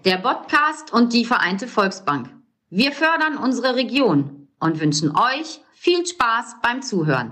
der Podcast und die Vereinte Volksbank. Wir fördern unsere Region und wünschen euch viel Spaß beim Zuhören.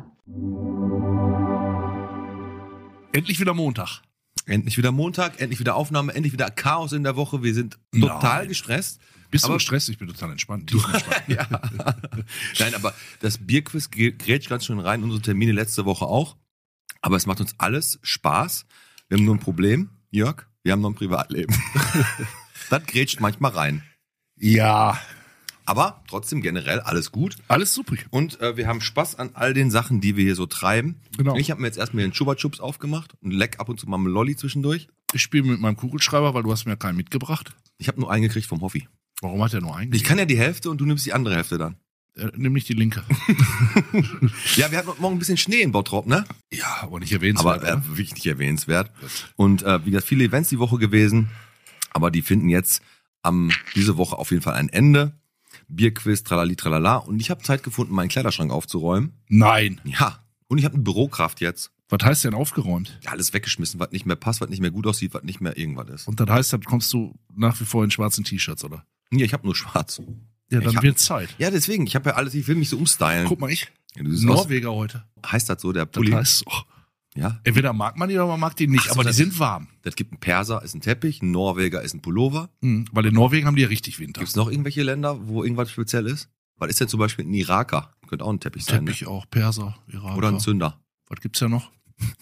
Endlich wieder Montag. Endlich wieder Montag, endlich wieder Aufnahme, endlich wieder Chaos in der Woche. Wir sind total gestresst. Bist du gestresst? Ich bin total entspannt. Ja. Nein, aber das Bierquiz grätscht ganz schön rein, unsere Termine letzte Woche auch. Aber es macht uns alles Spaß. Wir haben nur ein Problem, Jörg, wir haben noch ein Privatleben. Das grätscht manchmal rein. Ja. Aber trotzdem generell alles gut. Alles super. Und wir haben Spaß an all den Sachen, die wir hier so treiben. Genau. Ich habe mir jetzt erstmal den Chupa Chups aufgemacht und leck ab und zu mal einen Lolli zwischendurch. Ich spiele mit meinem Kugelschreiber, weil du hast mir keinen mitgebracht. Ich habe nur einen gekriegt vom Hoffi. Warum hat er nur einen? Ich kann ja die Hälfte und du nimmst die andere Hälfte dann. Nimm nicht die linke. Ja, wir hatten morgen ein bisschen Schnee in Bottrop, ne? Ja, aber nicht erwähnenswert. Aber wirklich nicht erwähnenswert. Und wie gesagt, viele Events die Woche gewesen, aber die finden jetzt diese Woche auf jeden Fall ein Ende. Bierquiz, tralali, tralala. Und ich habe Zeit gefunden, meinen Kleiderschrank aufzuräumen. Nein. Ja, und ich habe eine Bürokraft jetzt. Was heißt denn aufgeräumt? Ja, alles weggeschmissen, was nicht mehr passt, was nicht mehr gut aussieht, was nicht mehr irgendwas ist. Und das heißt, dann kommst du nach wie vor in schwarzen T-Shirts, oder? Nee, ich habe nur schwarz. Ja, dann wird Zeit. Ja, deswegen, ich habe ja alles, ich will mich so umstylen. Guck mal, ich. Ja, du siehst Norweger heute. heißt das so, der Pulli? Das heißt so. Ja. Entweder mag man die oder man mag die nicht, Ach so, aber die das- sind warm. Das gibt einen Perser, ist ein Teppich, ein Norweger ist ein Pullover. Weil in Norwegen haben die ja richtig Winter. Gibt es noch irgendwelche Länder, wo irgendwas speziell ist? Was ist denn zum Beispiel ein Iraker? Könnte auch ein Teppich sein. Teppich auch, Perser, Iraker. Ne? Oder ein Zünder. Was gibt's ja noch?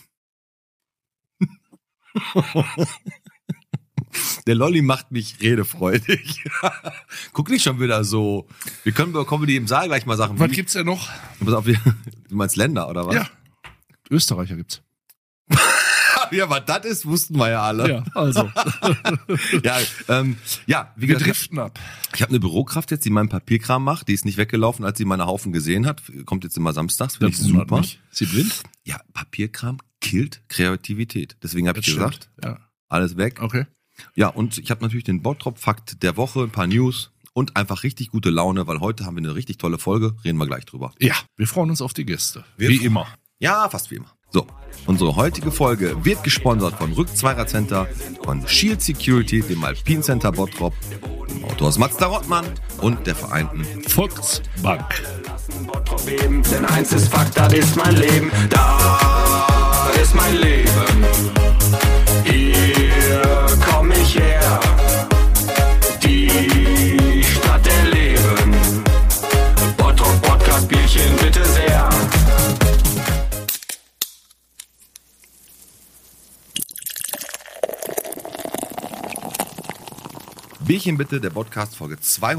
Der Lolli macht mich redefreudig. Guck nicht schon wieder so. Wir können bei Comedy im Saal gleich mal Sachen. Was gibt's denn noch? Pass auf, du meinst Länder, oder was? Ja. Österreicher gibt's. Ja, was das ist, wussten wir ja alle. Ja, also. Ja, wie Wir gesagt, driften ab. ich habe eine Bürokraft jetzt, die meinen Papierkram macht. Die ist nicht weggelaufen, als sie meine Haufen gesehen hat. Kommt jetzt immer samstags, finde ich wundert super. mich. Ist sie blind? Ja, Papierkram killt Kreativität. Deswegen habe ich gesagt, Ja. alles weg. Okay. Ja, und ich habe natürlich den Bottrop-Fakt der Woche, ein paar News und einfach richtig gute Laune, weil heute haben wir eine richtig tolle Folge. Reden wir gleich drüber. Ja, wir freuen uns auf die Gäste. Wir Wie freuen- immer. Ja, fast wie immer. So, unsere heutige Folge wird gesponsert von Rück Zweirad-Center, von Shield Security, dem Alpine Center Bottrop, dem Autohaus Mazda Rottmann und der Vereinten. Volksbank. Bottrop eben, denn eins ist Fakt, das ist mein Leben. Da ist mein Leben. Hier komm ich her. Die Stadt der Leben. Bottrop Podcast Bierchen bitte sehr. Bierchen bitte, der Podcast Folge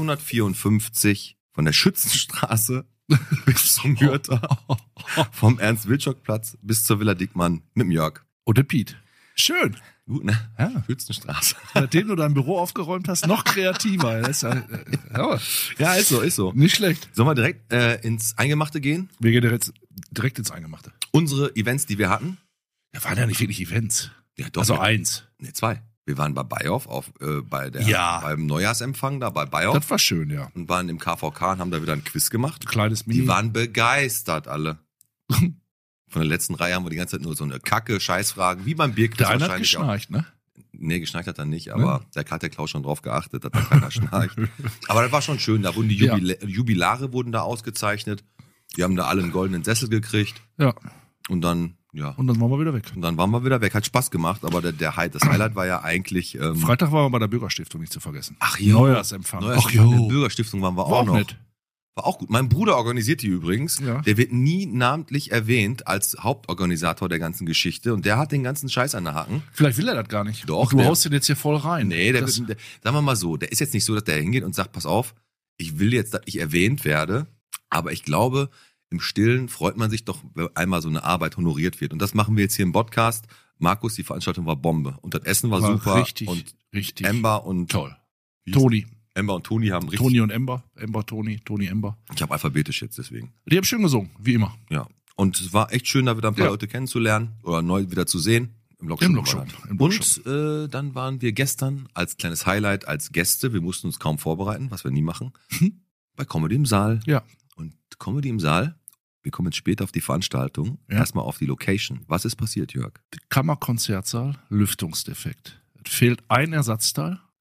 254 von der Schützenstraße bis zum Hürter, vom Ernst-Wilczok-Platz bis zur Villa Dickmann mit dem Jörg. Und der Piet. Schön. Gut, ne? Ja. Schützenstraße. Nachdem du dein Büro aufgeräumt hast, noch kreativer. Das ist ja, Ja, ist so, ist so. nicht schlecht. Sollen wir direkt ins Eingemachte gehen? Wir gehen direkt ins Eingemachte. Unsere Events, die wir hatten? Da waren ja nicht wirklich Events. Ja, doch. Also eins. Ne, zwei. Wir waren bei Bayhoff Ja. beim Neujahrsempfang da bei Bayhoff Das war schön, ja. und waren im KVK und haben da wieder ein Quiz gemacht. Kleines Mini. Die waren begeistert alle. Von der letzten Reihe haben wir die ganze Zeit nur so eine Kacke, Scheißfragen, wie beim Bierquiz der eine hat wahrscheinlich auch. geschnarcht, ne? Nee, geschnarcht hat er nicht, aber da hat der Klaus schon drauf geachtet, dass da keiner schnarcht. Aber das war schon schön, da wurden die Ja. Jubilare wurden da ausgezeichnet. Die haben da alle einen goldenen Sessel gekriegt Ja. und dann, ja, Und dann waren wir wieder weg. und dann waren wir wieder weg. Hat Spaß gemacht, aber das Highlight war ja eigentlich Freitag waren wir bei der Bürgerstiftung, nicht zu vergessen. Ach jo. Neujahrsempfang. Neujahrsempfang der Bürgerstiftung waren wir War auch noch. nett. War auch gut. Mein Bruder organisiert die übrigens. Ja. Der wird nie namentlich erwähnt als Hauptorganisator der ganzen Geschichte und der hat den ganzen Scheiß an der Haken. Vielleicht will er das gar nicht. Doch, Und du der- haust den jetzt hier voll rein. Nee, Das- sagen wir mal so, der ist jetzt nicht so, dass der hingeht und sagt, pass auf, ich will jetzt, dass ich erwähnt werde, aber ich glaube, im Stillen freut man sich doch, wenn einmal so eine Arbeit honoriert wird. Und das machen wir jetzt hier im Podcast. Markus, die Veranstaltung war Bombe. Und das Essen war super. richtig, Und richtig. Ember und Toll. wie hieß- Toni. Ember und Toni haben richtig. Toni und Ember. Ember, Toni, Toni, Ember. Ich habe alphabetisch jetzt deswegen. Die haben schön gesungen, wie immer. Ja. Und es war echt schön, da wieder ein paar Ja. Leute kennenzulernen oder neu wieder zu sehen. Im Lockshop. Im Lockshop. Im Lockshop. Und dann waren wir gestern als kleines Highlight, als Gäste, wir mussten uns kaum vorbereiten, was wir nie machen, bei Comedy im Saal. Ja. Und Comedy im Saal, wir kommen jetzt später auf die Veranstaltung, Ja. erstmal auf die Location. Was ist passiert, Jörg? Kammerkonzertsaal, Lüftungsdefekt. Es fehlt ein Ersatzteil.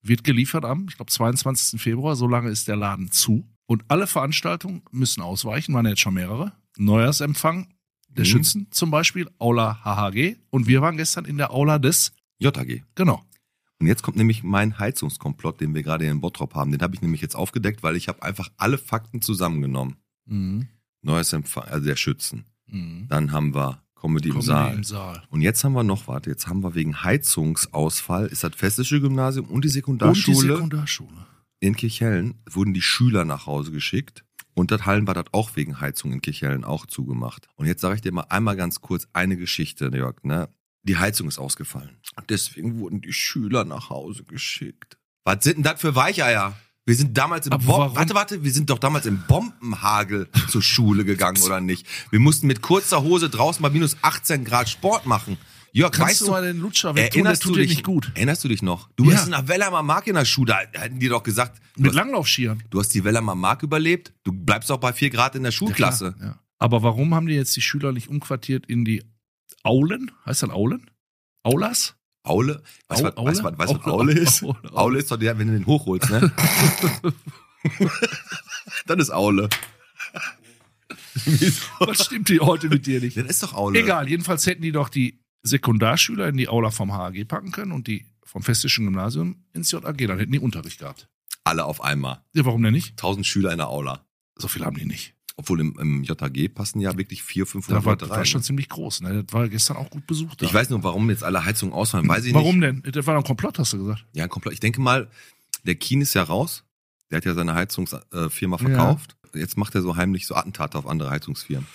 wird geliefert am, ich glaube, 22. Februar. So lange ist der Laden zu. Und alle Veranstaltungen müssen ausweichen, waren ja jetzt schon mehrere. Neujahrsempfang der Schützen zum Beispiel, Aula HHG. Und wir waren gestern in der Aula des JHG. Genau. Und jetzt kommt nämlich mein Heizungskomplott, den wir gerade in Bottrop haben. Den habe ich nämlich jetzt aufgedeckt, weil ich habe einfach alle Fakten zusammengenommen. Neujahrsempfang, also der Schützen. Dann haben wir Comedy im Saal. Und jetzt haben wir noch, jetzt haben wir wegen Heizungsausfall, ist das Festische Gymnasium und die Sekundarschule. In Kirchhellen wurden die Schüler nach Hause geschickt. Und das Hallenbad hat auch wegen Heizung in Kirchhellen auch zugemacht. Und jetzt sage ich dir mal einmal ganz kurz eine Geschichte, Jörg, ne? Die Heizung ist ausgefallen. Und deswegen wurden die Schüler nach Hause geschickt. Was sind denn das für Weicheier? Wir sind damals im wir sind doch damals im Bombenhagel zur Schule gegangen, oder nicht? Wir mussten mit kurzer Hose draußen bei minus 18 Grad Sport machen. Jörg, weißt du mal den Lutscher wegtun, der tut dir nicht gut. Erinnerst du dich noch? Du bist in der Wellheimer Mark in der Schule, da hätten die doch gesagt. Mit Langlaufskiern. Du hast die Wellheimer Mark überlebt, du bleibst auch bei 4 Grad in der Schulklasse. Ja. Aber warum haben die jetzt die Schüler nicht umquartiert in die Aulen? Heißt das Aulen? Aulas? Aule? Weißt du, was Aule ist? Aule ist doch der, wenn du den hochholst, ne? Dann ist Aule. Was stimmt hier heute mit dir nicht? Das ist doch Aule. Egal, jedenfalls hätten die doch die Sekundarschüler in die Aula vom HAG packen können und die vom Festischen Gymnasium ins JAG. Dann hätten die Unterricht gehabt. Alle auf einmal. Ja, warum denn nicht? 1000 Schüler in der Aula. So viel haben die nicht. Obwohl im JAG passen ja wirklich 400-500 Leute rein. Das war schon ziemlich groß. Ne? Das war gestern auch gut besucht. Ich weiß nur, warum jetzt alle Heizungen ausfallen, weiß ich warum nicht. Warum denn? Das war ein Komplott, hast du gesagt. Ja, ein Komplott. Ich denke mal, der Kien ist ja raus. Der hat ja seine Heizungsfirma verkauft. Ja. Jetzt macht er so heimlich so Attentate auf andere Heizungsfirmen.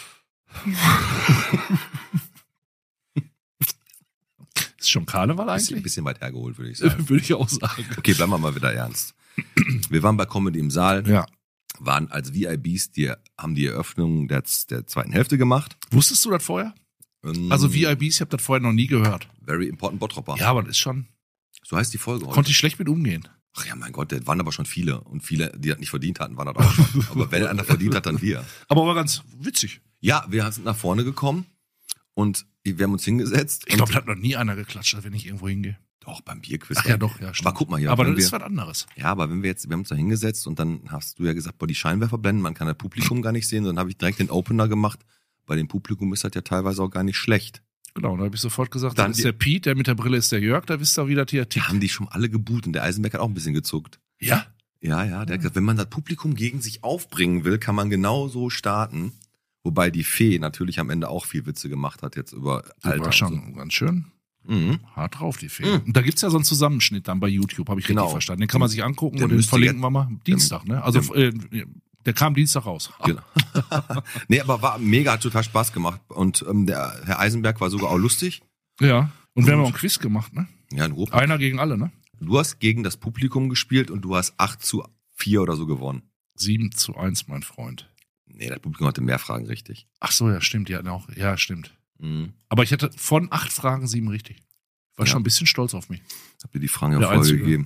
Ist schon Karneval eigentlich? Ein bisschen weit hergeholt, würde ich sagen. Würde ich auch sagen. Okay, bleiben wir mal wieder ernst. Wir waren bei Comedy im Saal. Ja. Waren als VIBs, haben die Eröffnung der zweiten Hälfte gemacht. Wusstest du das vorher? Also VIBs, ich habe das vorher noch nie gehört. Very Important Bottropper. Ja, aber das ist schon... So heißt die Folge heute. Konnte ich schlecht mit umgehen. Ach ja, mein Gott, da waren aber schon viele. Und viele, die das nicht verdient hatten, waren das auch schon. Aber wenn einer verdient hat, dann wir. Aber war ganz witzig. Ja, wir sind nach vorne gekommen und wir haben uns hingesetzt. Ich glaube, da hat noch nie einer geklatscht, wenn ich irgendwo hingehe. Doch, beim Bierquiz. Ach ja, doch, ja, stimmt. Aber guck mal hier. Aber das ist was anderes. Ja, aber wir haben uns da hingesetzt und dann hast du ja gesagt, boah, die Scheinwerfer blenden, man kann das Publikum gar nicht sehen. Dann habe ich direkt den Opener gemacht. Bei dem Publikum ist das ja teilweise auch gar nicht schlecht. Genau, da habe ich sofort gesagt, dann ist der Piet, der mit der Brille ist der Jörg, da wisst ihr, wie das hier tickt. Da haben die schon alle geboot und der Eisenberg hat auch ein bisschen gezuckt. Ja? Ja, der hat gesagt, wenn man das Publikum gegen sich aufbringen will, kann man genau so starten. Wobei die Fee natürlich am Ende auch viel Witze gemacht hat jetzt über Alter. War schon ganz schön hart drauf, die Fee. Und da gibt's ja so einen Zusammenschnitt dann bei YouTube, habe ich richtig verstanden. Den kann man sich angucken und den verlinken wir mal. Dienstag, ne? Also der kam Dienstag raus. Genau. Nee, aber war mega, hat total Spaß gemacht. Und der Herr Eisenberg war sogar auch lustig. Ja, und wir haben auch ein Quiz gemacht, ne? Ja, ein Ruhrpott. Einer gegen alle, ne? Du hast gegen das Publikum gespielt und du hast 8-4 oder so gewonnen. 7-1, mein Freund. Nee, das Publikum hatte mehr Fragen richtig. Ach so, ja, stimmt. Die hatten auch, ja, stimmt. Aber ich hatte von 8 Fragen 7 richtig. War schon ein bisschen stolz auf mich. Hab dir die Fragen ja vorgegeben.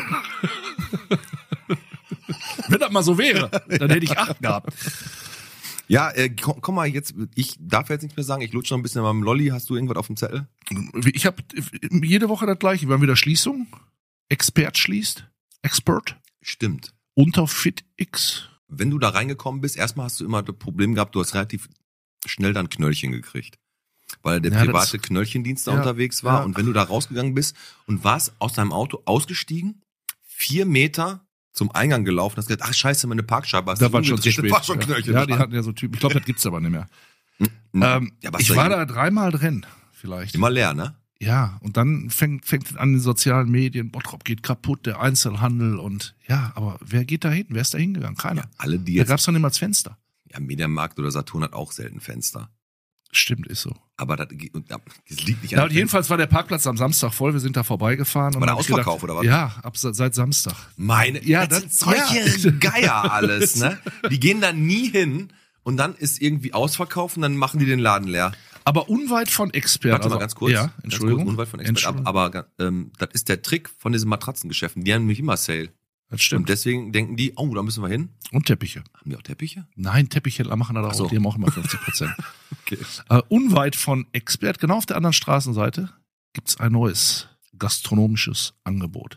Wenn das mal so wäre, dann hätte ich 8 gehabt. Ja, komm mal jetzt, ich darf jetzt nichts mehr sagen, ich lutsche noch ein bisschen in meinem Lolli. Hast du irgendwas auf dem Zettel? Ich habe jede Woche das gleiche. Wir haben wieder Schließung. Expert schließt. Expert. Stimmt. Unter FitX. Wenn du da reingekommen bist, erstmal hast du immer das Problem gehabt, du hast relativ schnell dann Knöllchen gekriegt. Weil der private Knöllchendienst da unterwegs war. Ja. Und wenn du da rausgegangen bist und warst aus deinem Auto ausgestiegen, 4 Meter zum Eingang gelaufen, hast gesagt, ach scheiße, meine Parkscheibe. Da war schon zu spät. War schon Knöllchen. Ja, die hatten ja so Typen. Ich glaube, das gibt's aber nicht mehr. Ich war da 3-mal drin, vielleicht. Immer leer, ne? Ja, und dann fängt es an den sozialen Medien, Bottrop geht kaputt, der Einzelhandel und ja, aber wer geht da hin? Wer ist da hingegangen? Keiner. Ja, alle, die jetzt. Da gab's doch nicht mal das Fenster. Ja, Mediamarkt oder Saturn hat auch selten Fenster. Stimmt, ist so. Aber das liegt nicht an. Ja, jedenfalls war der Parkplatz am Samstag voll, wir sind da vorbeigefahren. War der Ausverkauf oder was? Ja, seit Samstag. Das sind solche Geier alles, ne? Die gehen da nie hin und dann ist irgendwie Ausverkauf und dann machen die den Laden leer. Aber unweit von Expert. Warte mal ganz kurz. Ja, Entschuldigung. Ganz kurz, unweit von Expert. Aber das ist der Trick von diesen Matratzengeschäften. Die haben nämlich immer Sale. Das stimmt. Und deswegen denken die, oh, da müssen wir hin. Und Teppiche. Haben die auch Teppiche? Nein, Teppichhändler machen das auch. Die haben auch immer 50%. Okay. Unweit von Expert, genau auf der anderen Straßenseite, gibt's ein neues gastronomisches Angebot.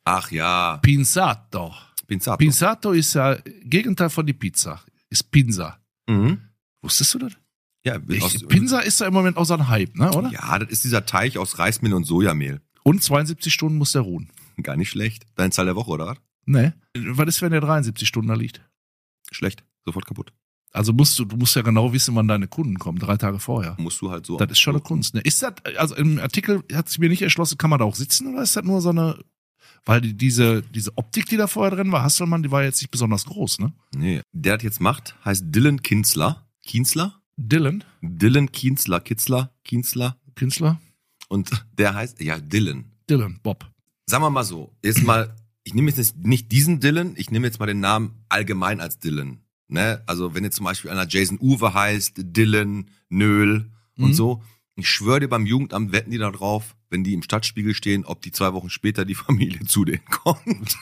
Ach ja. Pinzato. Pinzato. Pinzato ist ja Gegenteil von die Pizza. Ist Pinsa. Mhm. Wusstest du das? Ja, Pinsa ist ja im Moment auch so ein Hype, ne, oder? Ja, das ist dieser Teig aus Reismehl und Sojamehl. Und 72 Stunden muss der ruhen. Gar nicht schlecht. Deine Zahl der Woche, oder was? Ne. Was ist, wenn der 73 Stunden da liegt? Schlecht. Sofort kaputt. Also du musst ja genau wissen, wann deine Kunden kommen, 3 Tage vorher. Musst du halt so. Das ist schon eine Kunst, ne? Ist das, also im Artikel hat es mir nicht erschlossen, kann man da auch sitzen oder ist das nur so eine, weil diese Optik, die da vorher drin war, Hasselmann, die war jetzt nicht besonders groß, ne? Nee. Der das jetzt macht, heißt Dylan Kienzler. Kienzler? Dylan Kienzler. Künstler? Und der heißt, ja, Dylan. Dylan, Bob. Sagen wir mal so, jetzt mal, ich nehme jetzt nicht diesen Dylan, ich nehme jetzt mal den Namen allgemein als Dylan. Ne? Also wenn jetzt zum Beispiel einer Jason Uwe heißt, Dylan, Nöhl und so, ich schwöre dir, beim Jugendamt wetten die da drauf, wenn die im Stadtspiegel stehen, ob die 2 Wochen später die Familie zu denen kommt.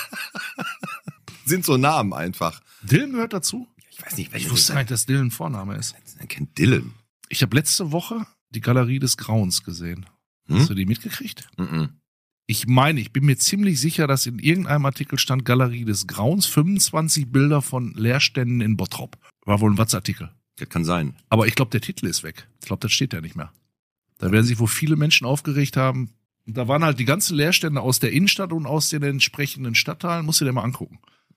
Sind so Namen einfach. Dylan gehört dazu? Ich weiß nicht, Ich wusste nicht, dass Dylan Vorname ist. Er kennt Dylan. Ich habe letzte Woche die Galerie des Grauens gesehen. Hast du die mitgekriegt? Ich meine, ich bin mir ziemlich sicher, dass in irgendeinem Artikel stand Galerie des Grauens, 25 Bilder von Leerständen in Bottrop. War wohl ein Watz-Artikel. Das kann sein. Aber ich glaube, der Titel ist weg. Ich glaube, das steht da nicht mehr. Da werden sich wohl viele Menschen aufgeregt haben. Und da waren halt die ganzen Leerstände aus der Innenstadt und aus den entsprechenden Stadtteilen. Musst du dir mal angucken.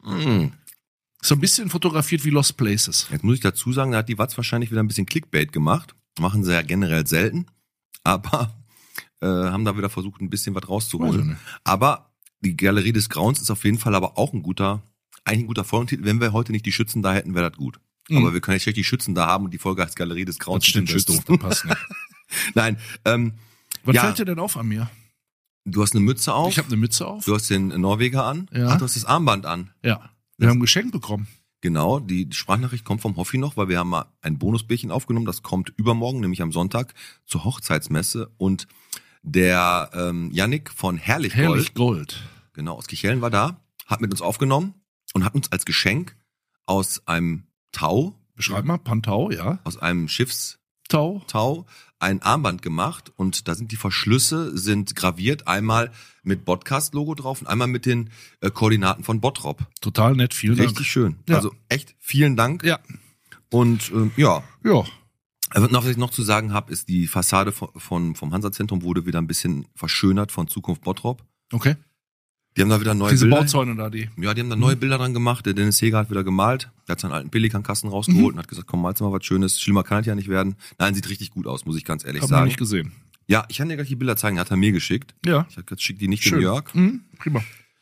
So ein bisschen fotografiert wie Lost Places. Jetzt muss ich dazu sagen, da hat die Watz wahrscheinlich wieder ein bisschen Clickbait gemacht. Machen sie ja generell selten. Aber haben da wieder versucht, ein bisschen was rauszuholen. Aber die Galerie des Grauens ist auf jeden Fall aber auch eigentlich ein guter Folgentitel. Wenn wir heute nicht die Schützen da hätten, wäre das gut. Aber wir können ja schlecht die Schützen da haben und die Folge heißt Galerie des Grauens. Das stimmt, das ist doof, das passt nicht. Nein. Was fällt dir denn auf an mir? Du hast eine Mütze auf. Ich habe eine Mütze auf. Du hast den Norweger an. Ja. Ach, du hast das Armband an. Ja. Wir haben ein Geschenk bekommen. Genau, die Sprachnachricht kommt vom Hoffi noch, weil wir haben mal ein Bonusbärchen aufgenommen. Das kommt übermorgen, nämlich am Sonntag, zur Hochzeitsmesse. Und der Yannick von Herrlich Gold. Genau, aus Kichellen war da, hat mit uns aufgenommen und hat uns als Geschenk aus einem Tau. Beschreib mal, Pantau, ja. Aus einem Schiffstau ein Armband gemacht und da sind die Verschlüsse graviert, einmal mit Podcast-Logo drauf und einmal mit den Koordinaten von Bottrop. Total nett, vielen Dank. Richtig schön. Ja. Also echt vielen Dank. Ja. Und ja. Ja. Was ich noch zu sagen habe, ist die Fassade vom Hansa-Zentrum wurde wieder ein bisschen verschönert von Zukunft Bottrop. Okay. Die haben da wieder neue Diese Bilder. Bauzäune da, die. Ja, die haben da neue Bilder dran gemacht. Der Dennis Heger hat wieder gemalt. Der hat seinen alten Pelikankasten rausgeholt und hat gesagt, komm, malst mal was Schönes. Schlimmer kann es ja nicht werden. Nein, sieht richtig gut aus, muss ich ganz ehrlich Hab sagen. ich nicht gesehen. Ja, ich kann dir gleich die Bilder zeigen. Hat er mir geschickt. Ja. Ich habe gesagt, schick die nicht Schön. dem Jörg. Prima.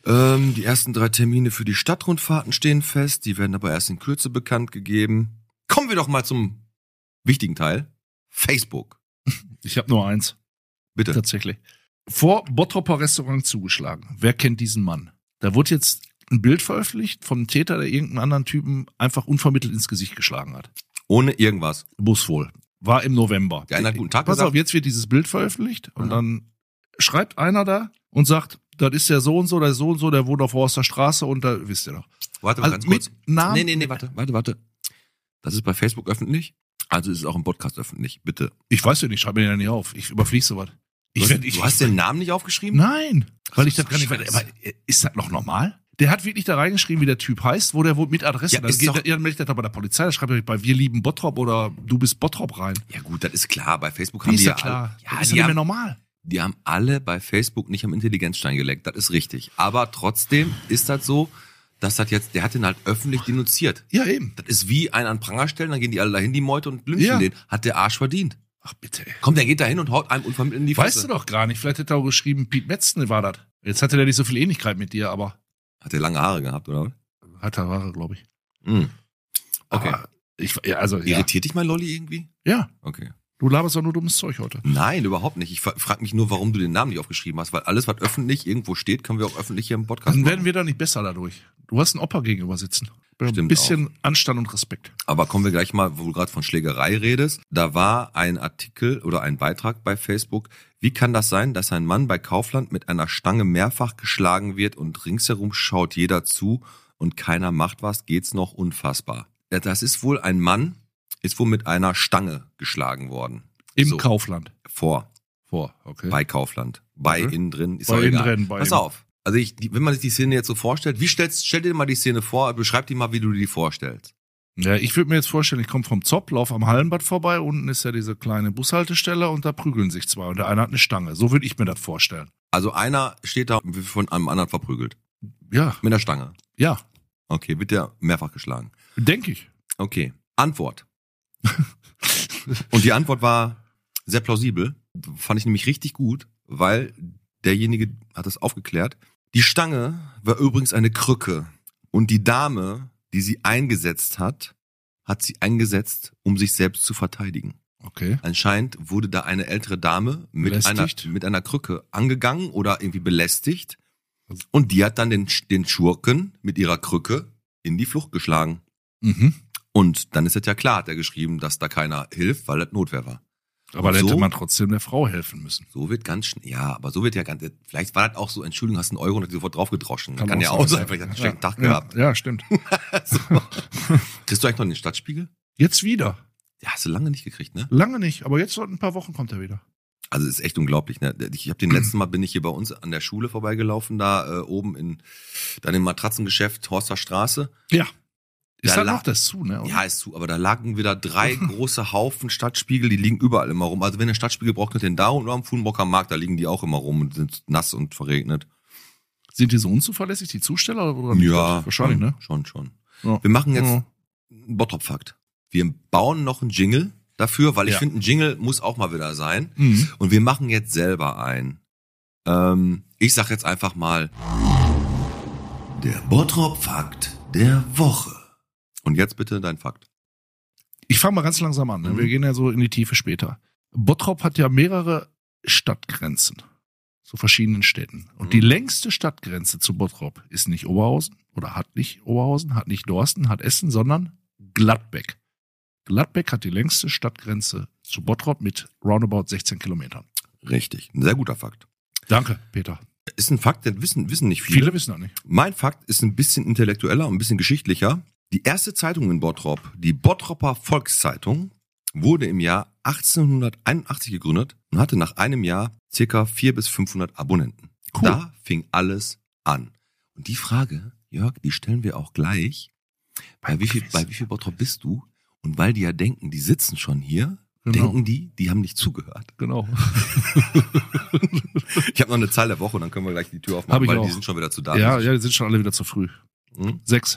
Die ersten 3 Termine für die Stadtrundfahrten stehen fest. Die werden aber erst in Kürze bekannt gegeben. Kommen wir doch mal zum wichtigen Teil. Facebook. Ich habe nur eins. Bitte. Tatsächlich. Vor Bottroper Restaurant zugeschlagen. Wer kennt diesen Mann? Da wurde jetzt ein Bild veröffentlicht vom Täter, der irgendeinen anderen Typen einfach unvermittelt ins Gesicht geschlagen hat. Ohne irgendwas. Muss wohl. War im November. Der eine hat guten Tag Pass gesagt. auf, jetzt wird dieses Bild veröffentlicht und dann schreibt einer da und sagt, das ist der so und so, der wohnt auf Horster Straße und da wisst ihr doch. Warte mal Also ganz kurz. mit Namen? Nee, warte. Das ist bei Facebook öffentlich, also ist es auch im Podcast öffentlich, bitte. Ich weiß ja nicht, schreib mir ja nicht auf. Ich überfliege sowas. Du hast den Namen nicht aufgeschrieben? Nein, weil ich das so gar nicht weiß. scheiße. Aber ist das noch normal? Der hat wirklich da reingeschrieben, wie der Typ heißt, wo der wohnt mit Adresse. Ja, Dann ist geht doch- dann meldet er da bei der Polizei, dann schreibt er bei Wir lieben Bottrop oder Du bist Bottrop rein. Ja gut, das ist klar. Bei Facebook Wie haben ist die ja ja klar? alle, Das ja, ist ja die, nicht mehr haben, normal. die haben alle bei Facebook nicht am Intelligenzstein geleckt. Das ist richtig. Aber trotzdem ist das so, dass das jetzt, der hat den halt öffentlich denunziert. Ja, eben. Das ist wie einen an Pranger stellen, dann gehen die alle dahin, die Meute, und lynchen Ja. den. Hat der Arsch verdient. Ach bitte. Komm, der geht da hin und haut einem unvermittelt in die Fresse. Weißt du doch gar nicht. Vielleicht hätte er auch geschrieben, Piet Metzen war das. Jetzt hatte der nicht so viel Ähnlichkeit mit dir, aber Hat der lange Haare gehabt, oder? hat er Ware, glaube ich. Mhm. Okay. Aber ja. Irritiert dich mein Lolli irgendwie? Ja, Okay. du laberst doch nur dummes Zeug heute. Nein, überhaupt nicht. Ich frage mich nur, warum du den Namen nicht aufgeschrieben hast, weil alles, was öffentlich irgendwo steht, können wir auch öffentlich hier im Podcast Dann machen. werden wir da nicht besser dadurch. Du hast einen Opa gegenüber sitzen. Ein Stimmt bisschen Anstand und Respekt. Aber kommen wir gleich mal, wo du gerade von Schlägerei redest. Da war ein Artikel oder ein Beitrag bei Facebook. Wie kann das sein, dass ein Mann bei Kaufland mit einer Stange mehrfach geschlagen wird und ringsherum schaut jeder zu und keiner macht was? Geht's noch? Unfassbar. Ja, das ist wohl ein Mann, ist wohl mit einer Stange geschlagen worden. Im So. Kaufland. Vor, Okay. bei Kaufland. Bei Okay. innen drin, ist Bei auch innen egal. drin, bei Pass ihm. auf. Also wenn man sich die Szene jetzt so vorstellt, stell dir mal die Szene vor, beschreib die mal, wie du dir die vorstellst. Ja, ich würde mir jetzt vorstellen, ich komme vom Zopp, laufe am Hallenbad vorbei, unten ist ja diese kleine Bushaltestelle und da prügeln sich zwei und der eine hat eine Stange. So würde ich mir das vorstellen. Also einer steht da und wird von einem anderen verprügelt. Ja. Mit einer Stange. Ja. Okay, wird der mehrfach geschlagen. Denke ich. Okay, Antwort. Und die Antwort war sehr plausibel. Fand ich nämlich richtig gut, weil derjenige hat es aufgeklärt. Die Stange war übrigens eine Krücke. Und die Dame, die sie eingesetzt hat sie eingesetzt, um sich selbst zu verteidigen. Okay. Anscheinend wurde da eine ältere Dame mit einer Krücke angegangen oder irgendwie belästigt. Und die hat dann den Schurken mit ihrer Krücke in die Flucht geschlagen. Mhm. Und dann ist es ja klar, hat er geschrieben, dass da keiner hilft, weil das Notwehr war. Aber da hätte man trotzdem der Frau helfen müssen. So wird ganz schnell, ja, aber so wird ja ganz, vielleicht war das auch so, Entschuldigung, hast einen Euro und hat sofort draufgedroschen. Kann ja auch sein, vielleicht hat einen schlechten Tag gehabt. Ja, stimmt. So. Kriegst du eigentlich noch den Stadtspiegel? Jetzt wieder. Ja, hast du lange nicht gekriegt, ne? Lange nicht, aber jetzt in ein paar Wochen kommt er wieder. Also es ist echt unglaublich, ne? Ich habe den letzten Mal bin ich hier bei uns an der Schule vorbeigelaufen, da oben im Matratzengeschäft Horster Straße. Ja. Ist Da halt noch das zu, ne? Oder? Ja, ist zu, aber da lagen wieder 3 große Haufen Stadtspiegel, die liegen überall immer rum. Also wenn ihr Stadtspiegel braucht, könnt ihr den da und am Fuhnbrocker Markt, da liegen die auch immer rum und sind nass und verregnet. Sind die so unzuverlässig, die Zusteller? Oder Ja. Wahrscheinlich, ne? Schon. Ja. Wir machen jetzt einen Bottrop-Fakt. Wir bauen noch einen Jingle dafür, weil ich finde, ein Jingle muss auch mal wieder sein. Mhm. Und wir machen jetzt selber einen. Ich sag jetzt einfach mal der Bottrop-Fakt der Woche. Und jetzt bitte dein Fakt. Ich fange mal ganz langsam an. Ne? Wir gehen ja so in die Tiefe später. Bottrop hat ja mehrere Stadtgrenzen zu verschiedenen Städten. Und die längste Stadtgrenze zu Bottrop ist nicht Oberhausen oder hat nicht Oberhausen, hat nicht Dorsten, hat Essen, sondern Gladbeck. Gladbeck hat die längste Stadtgrenze zu Bottrop mit roundabout 16 Kilometern. Richtig, ein sehr guter Fakt. Danke, Peter. Ist ein Fakt, den wissen nicht viele. Viele wissen auch nicht. Mein Fakt ist ein bisschen intellektueller und ein bisschen geschichtlicher. Die erste Zeitung in Bottrop, die Bottroper Volkszeitung, wurde im Jahr 1881 gegründet und hatte nach einem Jahr ca. 400 bis 500 Abonnenten. Cool. Da fing alles an. Und die Frage, Jörg, die stellen wir auch gleich. Bei wie viel Bottrop bist du? Und weil die ja denken, die sitzen schon hier, denken die haben nicht zugehört. Genau. Ich habe noch eine Zahl der Woche, dann können wir gleich die Tür aufmachen, weil die sind schon wieder zu da. Ja, die sind schon alle wieder zu früh. 6.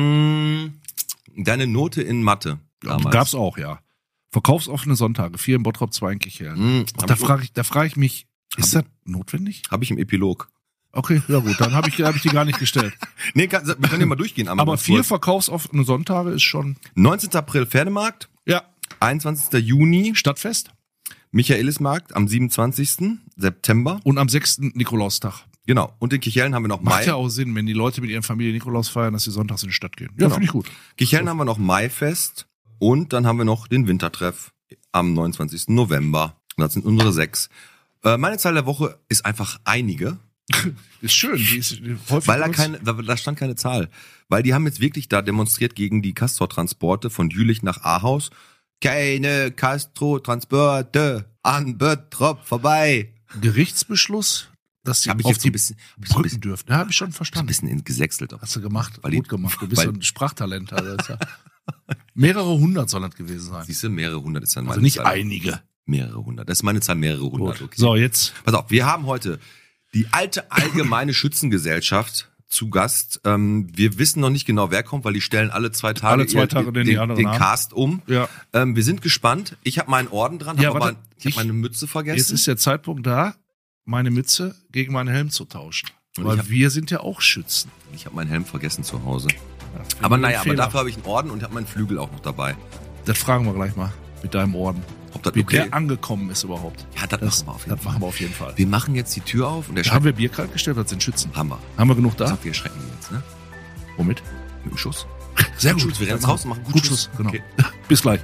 Deine Note in Mathe damals. Gab's auch, ja. Verkaufsoffene Sonntage, 4 in Bottrop, 2 in Kichellen. Da frage ich mich, ist das notwendig? Habe ich im Epilog. Okay, ja gut, dann hab ich die gar nicht gestellt. Nee, wir können ja mal durchgehen. Aber 4 verkaufsoffene Sonntage ist schon... 19. April Pferdemarkt. Ja. 21. Juni Stadtfest. Michaelismarkt am 27. September. Und am 6. Nikolaustag. Genau. Und in Kichellen haben wir noch Mai. Macht ja auch Sinn, wenn die Leute mit ihren Familien Nikolaus feiern, dass sie sonntags in die Stadt gehen. Ja, Genau. finde ich gut. Kichellen haben wir noch Maifest. Und dann haben wir noch den Wintertreff am 29. November. Das sind unsere 6. Meine Zahl der Woche ist einfach einige. Ist schön. Die ist häufig Weil da stand keine Zahl. Weil die haben jetzt wirklich da demonstriert gegen die Castor-Transporte von Jülich nach Ahaus. Keine Castro-Transporte an Bottrop vorbei. Gerichtsbeschluss, dass sie auf die Brücken dürfen. Ja, habe ich schon verstanden. Ein bisschen gesächselt. Hast du gemacht. Weil gut gemacht. Du bist so ein Sprachtalent. Also das ist ja mehrere hundert soll das gewesen sein. Siehst du, mehrere hundert ist dann meine Also nicht Zahl. einige. Mehrere hundert. Das ist meine Zahl, mehrere hundert. Okay. So, jetzt. Pass auf, wir haben heute die alte allgemeine Schützengesellschaft zu Gast. Wir wissen noch nicht genau, wer kommt, weil die stellen alle 2 Tage, den Cast um. Ja. Wir sind gespannt. Ich habe meinen Orden dran, Ja, aber ich habe meine Mütze vergessen. Jetzt ist der Zeitpunkt da, meine Mütze gegen meinen Helm zu tauschen. Und Weil wir sind ja auch Schützen. Ich habe meinen Helm vergessen zu Hause. Ja, Aber naja, aber Fehler. dafür habe ich einen Orden und habe meinen Flügel auch noch dabei. Das fragen wir gleich mal mit deinem Orden. Ob das Wie okay der angekommen ist überhaupt. Ja, das machen wir auf jeden Das Fall. machen wir auf jeden Fall. Wir machen jetzt die Tür auf und der Haben wir Bier kalt gestellt? Was sind Schützen? haben wir. Haben wir genug da? Also wir schrecken die jetzt, ne? Womit? Mit dem Schuss. Sehr Gut gut. Schuss. Wir rennen raus und machen Gut Schuss. Genau. Okay. Bis gleich.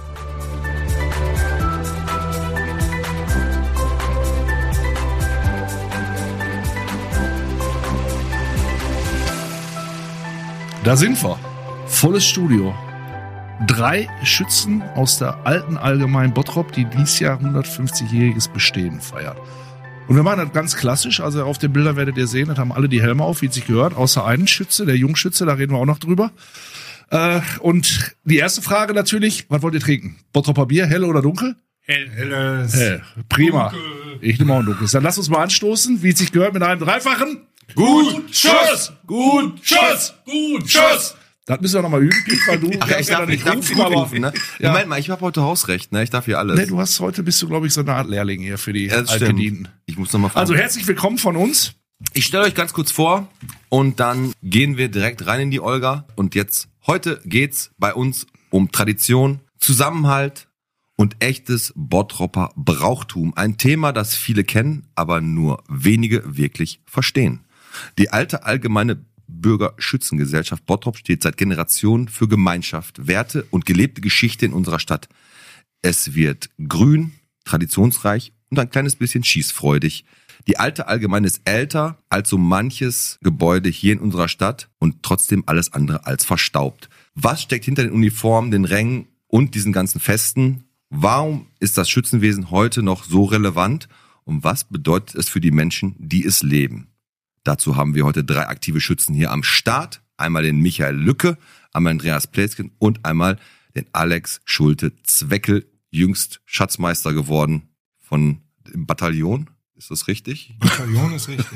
Da sind wir. Volles Studio. 3 Schützen aus der alten Allgemein Bottrop, die dieses Jahr 150-jähriges Bestehen feiert. Und wir machen das ganz klassisch, also auf den Bildern werdet ihr sehen, das haben alle die Helme auf, wie es sich gehört, außer einen Schütze, der Jungschütze, da reden wir auch noch drüber. Und die erste Frage natürlich, was wollt ihr trinken? Bottroper Bier, hell oder dunkel? Helles. Hell. Prima. Dunkel. Ich nehme auch ein dunkles. Dann lass uns mal anstoßen, wie es sich gehört, mit einem dreifachen Gut, Schuss! Gut Schuss! Gut, Schuss! Das müssen wir noch mal üben, weil du Ach, ich darf nicht rufen, ne? Ja. Moment mal, ich habe heute Hausrecht, ne? Ich darf hier alles. Nee, du hast heute, bist du, glaube ich, so eine Art Lehrling hier für die Ja, das Altgedienten. stimmt. Ich muss noch mal fragen. Also herzlich willkommen von uns. Ich stelle euch ganz kurz vor und dann gehen wir direkt rein in die Olga. Und jetzt, heute geht's bei uns um Tradition, Zusammenhalt und echtes Bottropper Brauchtum. Ein Thema, das viele kennen, aber nur wenige wirklich verstehen. Die alte allgemeine Bürgerschützengesellschaft Bottrop steht seit Generationen für Gemeinschaft, Werte und gelebte Geschichte in unserer Stadt. Es wird grün, traditionsreich und ein kleines bisschen schießfreudig. Die alte Allgemeine ist älter als so manches Gebäude hier in unserer Stadt und trotzdem alles andere als verstaubt. Was steckt hinter den Uniformen, den Rängen und diesen ganzen Festen? Warum ist das Schützenwesen heute noch so relevant? Und was bedeutet es für die Menschen, die es leben? Dazu haben wir heute 3 aktive Schützen hier am Start. Einmal den Michael Lücke, einmal Andreas Plätzken und einmal den Alex Schulte-Zweckel, jüngst Schatzmeister geworden von dem Bataillon. Ist das richtig? Bataillon ist richtig.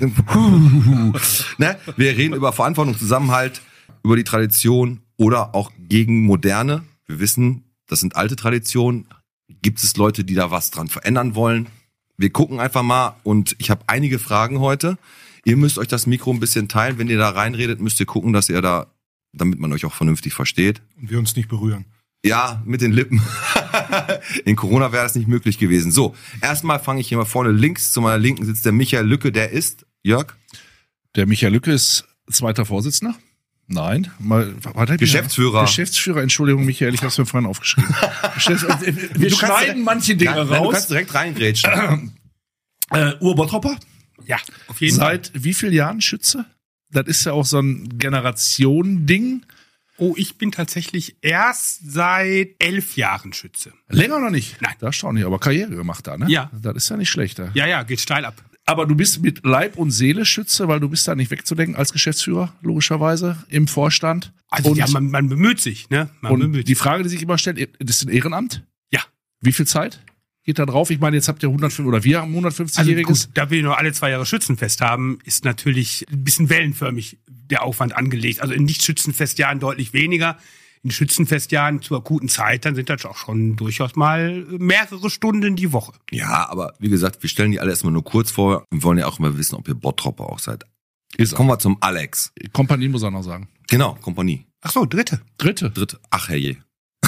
Ne? Wir reden über Verantwortung, Zusammenhalt, über die Tradition oder auch gegen Moderne. Wir wissen, das sind alte Traditionen. Gibt es Leute, die da was dran verändern wollen? Wir gucken einfach mal und ich habe einige Fragen heute. Ihr müsst euch das Mikro ein bisschen teilen. Wenn ihr da reinredet, müsst ihr gucken, dass ihr da, damit man euch auch vernünftig versteht. Und wir uns nicht berühren. Ja, mit den Lippen. In Corona wäre das nicht möglich gewesen. So, erstmal fange ich hier mal vorne links. Zu meiner Linken sitzt der Michael Lücke. Der ist, Jörg? Der Michael Lücke ist zweiter Vorsitzender. Nein, Geschäftsführer. Geschäftsführer, Entschuldigung, Michael, ich habe es mir vorhin aufgeschrieben. Wir schneiden manche Dinge Nein, raus. du kannst direkt reingrätschen. Urbottropper? Ja, auf jeden Fall. Seit wie vielen Jahren Schütze? Das ist ja auch so ein Generationending. Oh, ich bin tatsächlich erst seit 11 Jahren Schütze. Länger noch nicht? Nein. Das ist schon nicht, aber Karriere gemacht da, ne? Ja. Das ist ja nicht schlecht. Da. Ja, geht steil ab. Aber du bist mit Leib und Seele Schütze, weil du bist da nicht wegzudenken als Geschäftsführer, logischerweise, im Vorstand. Also und, ja, man bemüht sich, ne? Die Frage, die sich immer stellt, das ist ein Ehrenamt? Ja. Wie viel Zeit geht da drauf? Ich meine, jetzt habt ihr 105 oder wir haben 150-jähriges. Also gut, da wir nur alle 2 Jahre Schützenfest haben, ist natürlich ein bisschen wellenförmig der Aufwand angelegt. Also in Nicht-Schützenfestjahren deutlich weniger. In Schützenfestjahren zur akuten Zeit, dann sind das auch schon durchaus mal mehrere Stunden die Woche. Ja, aber wie gesagt, wir stellen die alle erstmal nur kurz vor und wollen ja auch mal wissen, ob ihr Bottropper auch seid. Kommen wir zum Alex. Kompanie muss er noch sagen. Genau, Kompanie. Ach so, dritte. Dritte. Ach, herrje.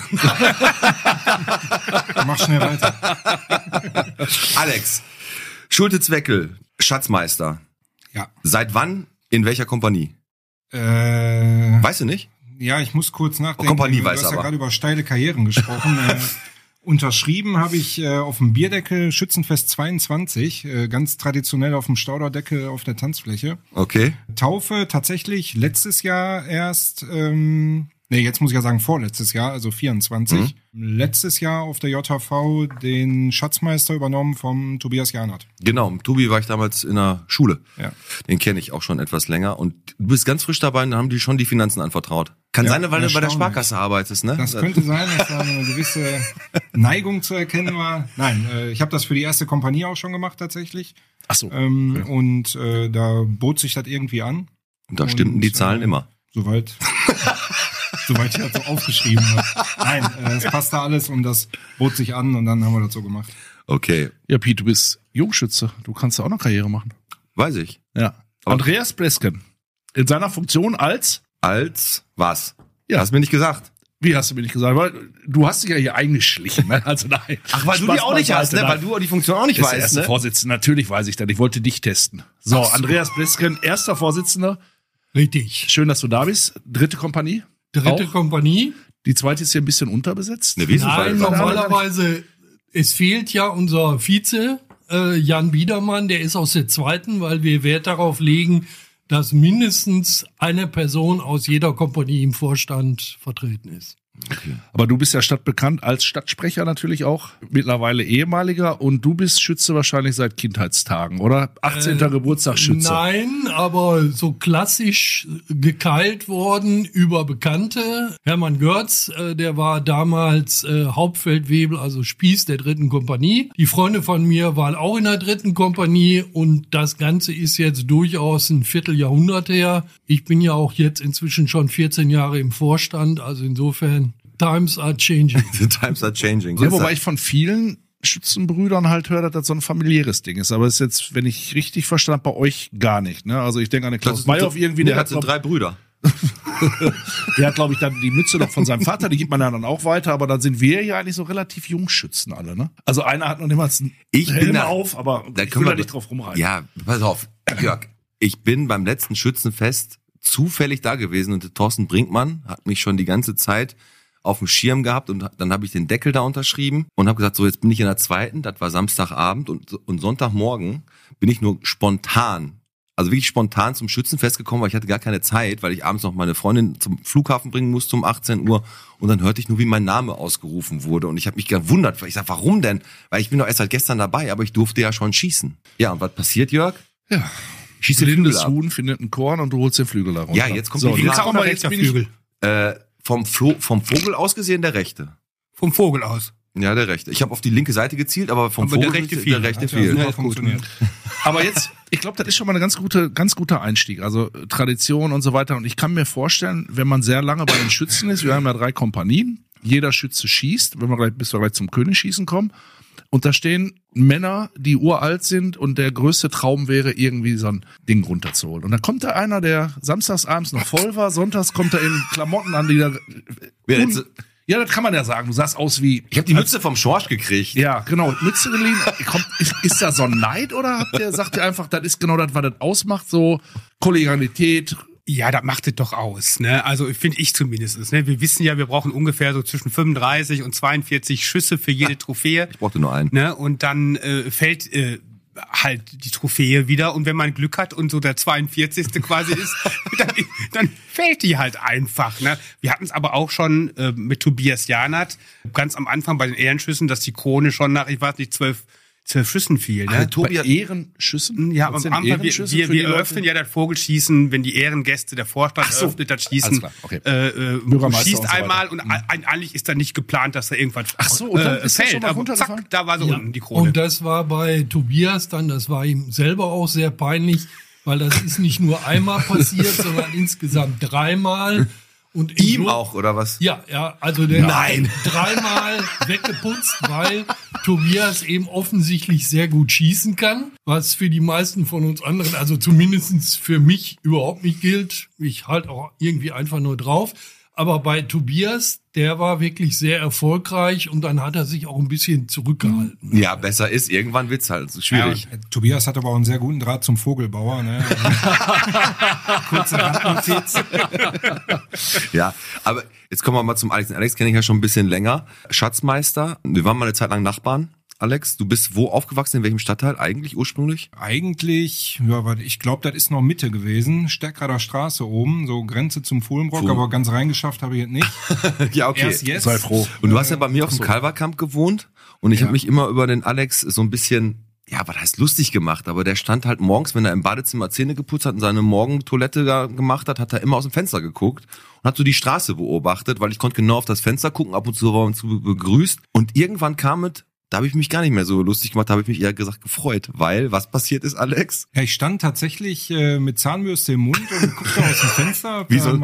Mach schnell weiter. Alex, Schulte-Zweckel, Schatzmeister. Ja. Seit wann, in welcher Kompanie? Weißt du nicht? Ja, ich muss kurz nachdenken. Kompanie du weiß hast ja aber. gerade über steile Karrieren gesprochen. Unterschrieben habe ich auf dem Bierdeckel Schützenfest 22, ganz traditionell auf dem Stauderdeckel auf der Tanzfläche. Okay. Taufe tatsächlich letztes Jahr erst, jetzt muss ich ja sagen vorletztes Jahr, also 24. Letztes Jahr auf der JHV den Schatzmeister übernommen vom Tobias Janert. Genau, mit Tobi war ich damals in der Schule. Ja. Den kenne ich auch schon etwas länger. Und du bist ganz frisch dabei und haben die schon die Finanzen anvertraut. Kann Ja, sein, weil du bei der erstaunlich. Sparkasse arbeitest, ne? Das könnte sein, dass da eine gewisse Neigung zu erkennen war. Nein, ich habe das für die erste Kompanie auch schon gemacht tatsächlich. Ach so. Und da bot sich das irgendwie an. Und da stimmten die Zahlen immer. Soweit ich das so aufgeschrieben habe. Nein, es passte alles und das bot sich an und dann haben wir das so gemacht. Okay, Ja, Piet, du bist Jungschütze. Du kannst ja auch noch Karriere machen. weiß ich. Ja. Andreas Plätzken. In seiner Funktion als? Als was? Ja. Hast du mir nicht gesagt. Wie hast du mir nicht gesagt? Weil du hast dich ja hier eingeschlichen, ne? Also nein. Ach, weil du die auch nicht hast, ne? Weil du die Funktion auch nicht Ist der weißt, erste ne? Vorsitzende. Natürlich weiß ich das. Ich wollte dich testen. So, Andreas Plätzken, erster Vorsitzender. Richtig. Schön, dass du da bist. Dritte Kompanie. Dritte Auch? Kompanie. Die zweite ist hier ein bisschen unterbesetzt. Ne, wieso? Nein, normalerweise, es fehlt ja unser Vize, Jan Biedermann, der ist aus der zweiten, weil wir Wert darauf legen, dass mindestens eine Person aus jeder Kompanie im Vorstand vertreten ist. Okay. Aber du bist ja stadtbekannt als Stadtsprecher natürlich auch, mittlerweile ehemaliger, und du bist Schütze wahrscheinlich seit Kindheitstagen, oder? 18. Geburtstag Schütze. Nein, aber so klassisch gekeilt worden über Bekannte. Hermann Görz, der war damals Hauptfeldwebel, also Spieß der 3. Kompanie. Die Freunde von mir waren auch in der 3. Kompanie und das Ganze ist jetzt durchaus ein Vierteljahrhundert her. Ich bin ja auch jetzt inzwischen schon 14 Jahre im Vorstand, also insofern Times are changing. The times are changing. Ja, wobei ich von vielen Schützenbrüdern halt höre, dass das so ein familiäres Ding ist. Aber ist jetzt, wenn ich richtig verstanden habe, bei euch gar nicht. Ne? Also ich denke an den Klaus Mayhoff irgendwie. Der hat 3 Brüder. Der hat, glaube ich, dann die Mütze noch von seinem Vater, die gibt man ja dann auch weiter, aber dann sind wir ja eigentlich so relativ Jungschützen alle, ne? Also einer hat noch niemals einen Helm auf, aber da ich will da nicht drauf rumreiten. Ja, pass auf, Jörg, ich bin beim letzten Schützenfest zufällig da gewesen und der Thorsten Brinkmann hat mich schon die ganze Zeit auf dem Schirm gehabt und dann habe ich den Deckel da unterschrieben und habe gesagt, so jetzt bin ich in der 2., das war Samstagabend und Sonntagmorgen bin ich nur spontan, also wirklich spontan zum Schützenfest gekommen, weil ich hatte gar keine Zeit, weil ich abends noch meine Freundin zum Flughafen bringen musste um 18 Uhr und dann hörte ich nur, wie mein Name ausgerufen wurde und ich habe mich gewundert, weil ich sag, warum denn? Weil ich bin doch erst seit gestern dabei, aber ich durfte ja schon schießen. Ja, und was passiert, Jörg? Ja. Schießt den Flügel Blindes ab. Huhn findet ein Korn und du holst den Flügel da runter. Ja, jetzt kommt so, die jetzt Frage. kommen wir jetzt bin ich, Vom Vogel aus gesehen der rechte. Vom Vogel aus. Ja, der rechte. Ich habe auf die linke Seite gezielt, aber vom Aber Vogel der rechte der fiel. rechte Hat ja fiel. super Ja, funktioniert. Aber jetzt, ich glaube, das ist schon mal ein ganz guter Einstieg. Also Tradition und so weiter. Und ich kann mir vorstellen, wenn man sehr lange bei den Schützen ist, wir haben ja 3 Kompanien, jeder Schütze schießt, bis wir gleich zum Königsschießen kommen. Und da stehen Männer, die uralt sind und der größte Traum wäre, irgendwie so ein Ding runterzuholen. Und dann kommt da einer, der samstagsabends noch voll war, sonntags kommt er in Klamotten an, die da... Ja, das kann man ja sagen. Du sahst aus wie... Ich habe die Mütze vom Schorsch gekriegt. Ja, genau. Mütze geliehen. Ist da so ein Neid oder sagt ihr einfach, das ist genau das, was das ausmacht, so Kollegialität? Ja, das macht es doch aus, ne? Also finde ich zumindest. Ne? Wir wissen ja, wir brauchen ungefähr so zwischen 35 und 42 Schüsse für jede Trophäe. Ich brauchte nur einen. Ne? Und dann fällt halt die Trophäe wieder. Und wenn man Glück hat und so der 42. quasi ist, dann fällt die halt einfach. Ne? Wir hatten es aber auch schon mit Tobias Janert ganz am Anfang bei den Ehrenschüssen, dass die Krone schon nach, ich weiß nicht, 12 Schüssen fiel. Ne? Tobias Ehrenschüssen? Ja, am Anfang, wir eröffnen ja das Vogelschießen, wenn die Ehrengäste der Vorstand eröffnet das Schießen. Okay. Schießt so einmal und eigentlich ist da nicht geplant, dass da irgendwas und dann ist fällt. schon mal Aber zack, da war so unten die Krone. Und das war bei Tobias dann, das war ihm selber auch sehr peinlich, weil das ist nicht nur einmal passiert, sondern insgesamt 3-mal. Und ihm auch, oder was? Ja, also der hat 3-mal weggeputzt, weil Tobias eben offensichtlich sehr gut schießen kann, was für die meisten von uns anderen, also zumindestens für mich überhaupt nicht gilt. Ich halt auch irgendwie einfach nur drauf. Aber bei Tobias, der war wirklich sehr erfolgreich und dann hat er sich auch ein bisschen zurückgehalten. Ja, besser ist, irgendwann wird's halt schwierig. Ja, Tobias hat aber auch einen sehr guten Draht zum Vogelbauer. Ne? Kurze Randnotiz. Ja, aber jetzt kommen wir mal zum Alex. Den Alex kenne ich ja schon ein bisschen länger. Schatzmeister, wir waren mal eine Zeit lang Nachbarn. Alex, du bist wo aufgewachsen, in welchem Stadtteil eigentlich ursprünglich? Eigentlich, ja, ich glaube, das ist noch Mitte gewesen. Stärkrader Straße oben, so Grenze zum Fulmrock, aber ganz reingeschafft habe ich jetzt nicht. Ja, okay. Erst jetzt. Sei froh. Und du hast ja bei mir auf dem Kalverkamp gewohnt und ich habe mich immer über den Alex so ein bisschen, ja, was heißt lustig gemacht, aber der stand halt morgens, wenn er im Badezimmer Zähne geputzt hat und seine Morgentoilette da gemacht hat er immer aus dem Fenster geguckt und hat so die Straße beobachtet, weil ich konnte genau auf das Fenster gucken, ab und zu war uns begrüßt und irgendwann kam es, da habe ich mich gar nicht mehr so lustig gemacht, da habe ich mich eher gesagt gefreut, weil, was passiert ist, Alex? Ja, ich stand tatsächlich mit Zahnbürste im Mund und guckte aus dem Fenster. Wie so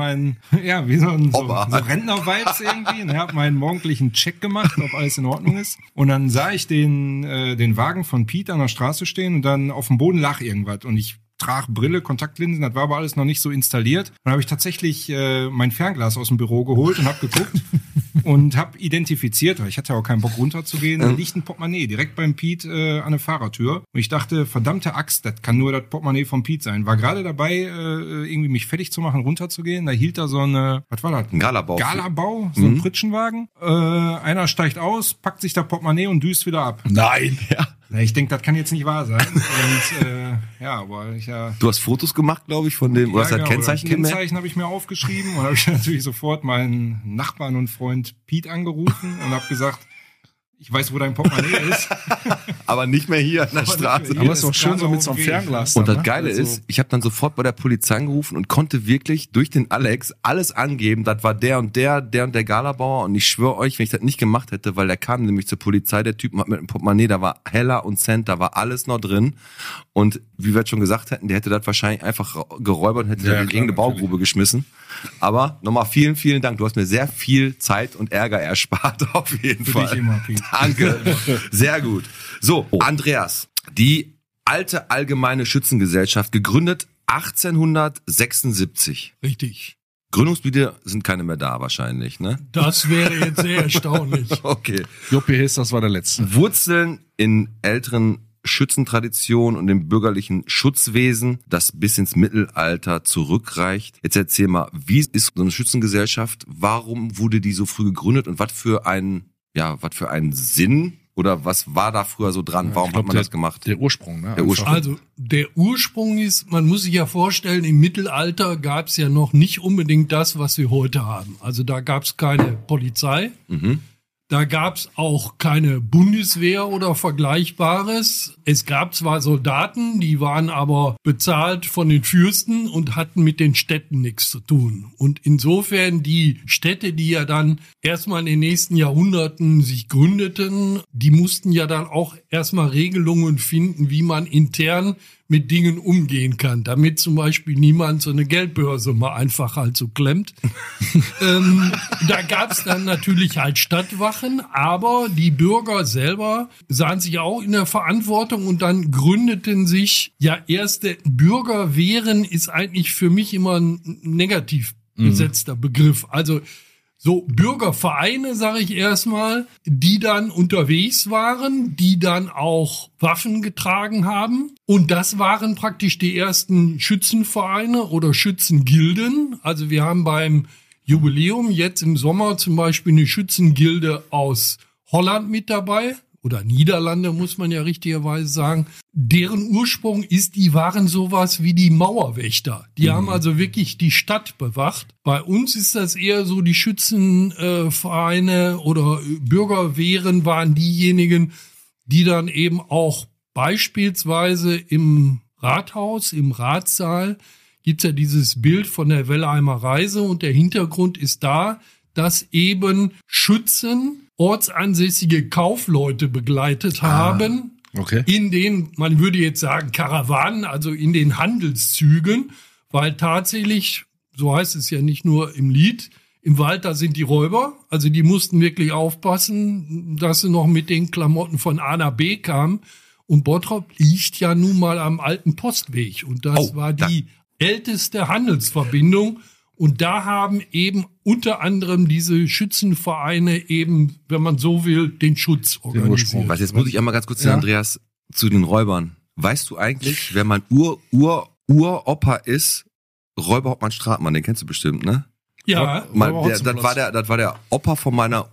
so Rentner-Vibes irgendwie. Ne, hab meinen morgendlichen Check gemacht, ob alles in Ordnung ist. Und dann sah ich den Wagen von Pete an der Straße stehen und dann auf dem Boden lag irgendwas. Und ich trage Brille, Kontaktlinsen, das war aber alles noch nicht so installiert. Dann habe ich tatsächlich mein Fernglas aus dem Büro geholt und habe geguckt und habe identifiziert, weil ich hatte ja auch keinen Bock runterzugehen, da liegt ein Portemonnaie direkt beim Pete an der Fahrertür. Und ich dachte, verdammte Axt, das kann nur das Portemonnaie vom Pete sein. War gerade dabei, irgendwie mich fertig zu machen, runterzugehen. Da hielt da so eine, was war das? Ein Galabau. So ein Pritschenwagen. Einer steigt aus, packt sich das Portemonnaie und düst wieder ab. Nein. Ja. Na, ich denke, das kann jetzt nicht wahr sein. Und aber Du hast Fotos gemacht, glaube ich, von dem, oder hast halt Kennzeichen gemerkt? Kennzeichen habe ich mir aufgeschrieben und habe ich natürlich sofort meinen Nachbarn und Freund Piet angerufen und habe gesagt, ich weiß, wo dein Portemonnaie ist. Aber nicht mehr hier an der Straße. Aber es ist doch schön so mit so einem Fernglas. Und dann, das Geile Also, ist, ich habe dann sofort bei der Polizei angerufen und konnte wirklich durch den Alex alles angeben. Das war der und der Galabauer. Und ich schwöre euch, wenn ich das nicht gemacht hätte, weil der kam nämlich zur Polizei, der Typ mit dem Portemonnaie, da war Heller und Cent, da war alles noch drin. Und wie wir jetzt schon gesagt hätten, der hätte das wahrscheinlich einfach geräubert und hätte das in irgendeine Baugrube geschmissen. Aber nochmal vielen, vielen Dank. Du hast mir sehr viel Zeit und Ärger erspart, auf jeden Fall. dich immer, Piet. Danke. Sehr gut. So, Andreas, die alte Allgemeine Schützengesellschaft, gegründet 1876. Richtig. Gründungsmitglieder sind keine mehr da wahrscheinlich, ne? Das wäre jetzt sehr erstaunlich. Okay. J.P. Hess, das war der letzte. Wurzeln in älteren Schützentradition und dem bürgerlichen Schutzwesen, das bis ins Mittelalter zurückreicht. Jetzt erzähl mal, wie ist so eine Schützengesellschaft? Warum wurde die so früh gegründet und was für ein Sinn oder was war da früher so dran? Warum hat man das gemacht? Der Ursprung, ne? Der Ursprung. Also der Ursprung ist, man muss sich ja vorstellen, im Mittelalter gab es ja noch nicht unbedingt das, was wir heute haben. Also da gab es keine Polizei. Da gab es auch keine Bundeswehr oder Vergleichbares. Es gab zwar Soldaten, die waren aber bezahlt von den Fürsten und hatten mit den Städten nichts zu tun. Und insofern die Städte, die ja dann erstmal in den nächsten Jahrhunderten sich gründeten, die mussten ja dann auch erstmal Regelungen finden, wie man intern mit Dingen umgehen kann, damit zum Beispiel niemand so eine Geldbörse mal einfach halt so klemmt. Da gab's dann natürlich halt Stadtwachen, aber die Bürger selber sahen sich auch in der Verantwortung und dann gründeten sich ja erste Bürgerwehren, ist eigentlich für mich immer ein negativ besetzter Begriff. Also so Bürgervereine, sage ich erstmal, die dann unterwegs waren, die dann auch Waffen getragen haben. Und das waren praktisch die ersten Schützenvereine oder Schützengilden. Also wir haben beim Jubiläum jetzt im Sommer zum Beispiel eine Schützengilde aus Holland mit dabei. Oder Niederlande, muss man ja richtigerweise sagen. Deren Ursprung ist, die waren sowas wie die Mauerwächter. Die haben also wirklich die Stadt bewacht. Bei uns ist das eher so, die Schützenvereine oder Bürgerwehren waren diejenigen, die dann eben auch beispielsweise im Rathaus, im Ratssaal, gibt's ja dieses Bild von der Wellheimer Reise und der Hintergrund ist da, dass eben Schützen ortsansässige Kaufleute begleitet haben, in den, man würde jetzt sagen, Karawanen, also in den Handelszügen, weil tatsächlich, so heißt es ja nicht nur im Lied, im Wald, da sind die Räuber, also die mussten wirklich aufpassen, dass sie noch mit den Klamotten von A nach B kamen. Und Bottrop liegt ja nun mal am alten Postweg und das war die älteste Handelsverbindung. Und da haben eben unter anderem diese Schützenvereine eben, wenn man so will, den Schutz organisiert. Was, jetzt muss ich einmal ganz kurz Andreas, zu den Räubern. Weißt du eigentlich, wer mein Uropa ist? Räuberhauptmann Stratmann, den kennst du bestimmt, ne? Ja. Das war der Opa von meiner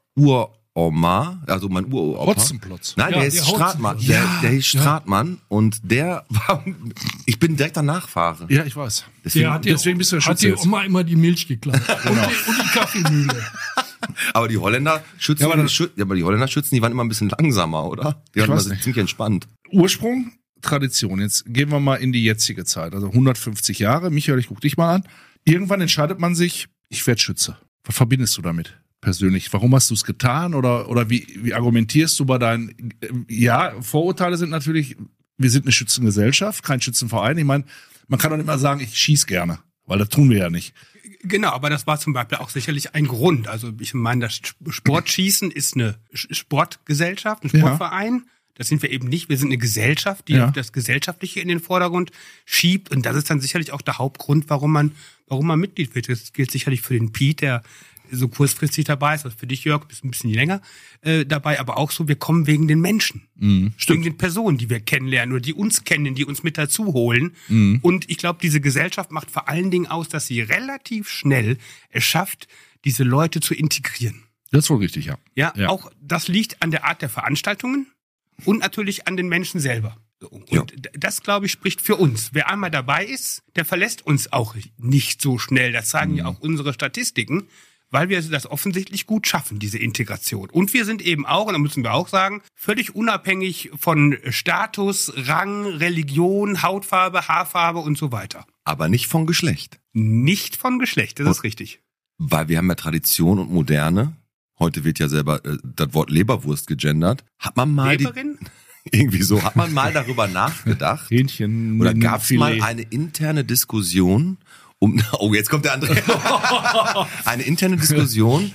Uroma, also mein Uropa. Hotzenplotz. Nein, der ist Stratmann. Der hieß Stratmann und der war, ich bin direkter Nachfahre. Ja, ich weiß. Deswegen bist du der Hat die Oma immer die Milch geklaut. und die Kaffeemühle. Aber die Holländer schützen, die waren immer ein bisschen langsamer, oder? Die waren ziemlich entspannt. Ursprung, Tradition. Jetzt gehen wir mal in die jetzige Zeit. Also 150 Jahre. Michael, ich guck dich mal an. Irgendwann entscheidet man sich, ich werde Schütze. Was verbindest du damit persönlich? Warum hast du es getan? Oder wie argumentierst du bei deinen, Vorurteile sind natürlich, wir sind eine Schützengesellschaft, kein Schützenverein. Ich meine, man kann doch nicht mal sagen, ich schieß gerne, weil das tun wir ja nicht. Genau, aber das war zum Beispiel auch sicherlich ein Grund. Also ich meine, das Sportschießen ist eine Sportgesellschaft, ein Sportverein. Ja. Das sind wir eben nicht. Wir sind eine Gesellschaft, die das Gesellschaftliche in den Vordergrund schiebt. Und das ist dann sicherlich auch der Hauptgrund, warum man Mitglied wird. Das gilt sicherlich für den Piet, der so kurzfristig dabei ist. Also für dich, Jörg, bist ein bisschen länger dabei. Aber auch so, wir kommen wegen den Menschen. Wegen den Personen, die wir kennenlernen oder die uns kennen, die uns mit dazu holen. Und ich glaube, diese Gesellschaft macht vor allen Dingen aus, dass sie relativ schnell es schafft, diese Leute zu integrieren. Das ist wohl richtig, ja. Ja, auch das liegt an der Art der Veranstaltungen. und natürlich an den Menschen selber. Und das, glaube ich, spricht für uns. Wer einmal dabei ist, der verlässt uns auch nicht so schnell. Das sagen ja auch unsere Statistiken, weil wir das offensichtlich gut schaffen, diese Integration. Und wir sind eben auch, und da müssen wir auch sagen, völlig unabhängig von Status, Rang, Religion, Hautfarbe, Haarfarbe und so weiter. Aber nicht von Geschlecht. Nicht von Geschlecht, das ist richtig. Weil wir haben ja Tradition und Moderne. Heute wird ja selber das Wort Leberwurst gegendert. Hat man mal Leberin? irgendwie so, hat man mal darüber nachgedacht? Hähnchen. Oder gab es Filet. mal eine interne Diskussion oh, jetzt kommt der andere. Eine interne Diskussion,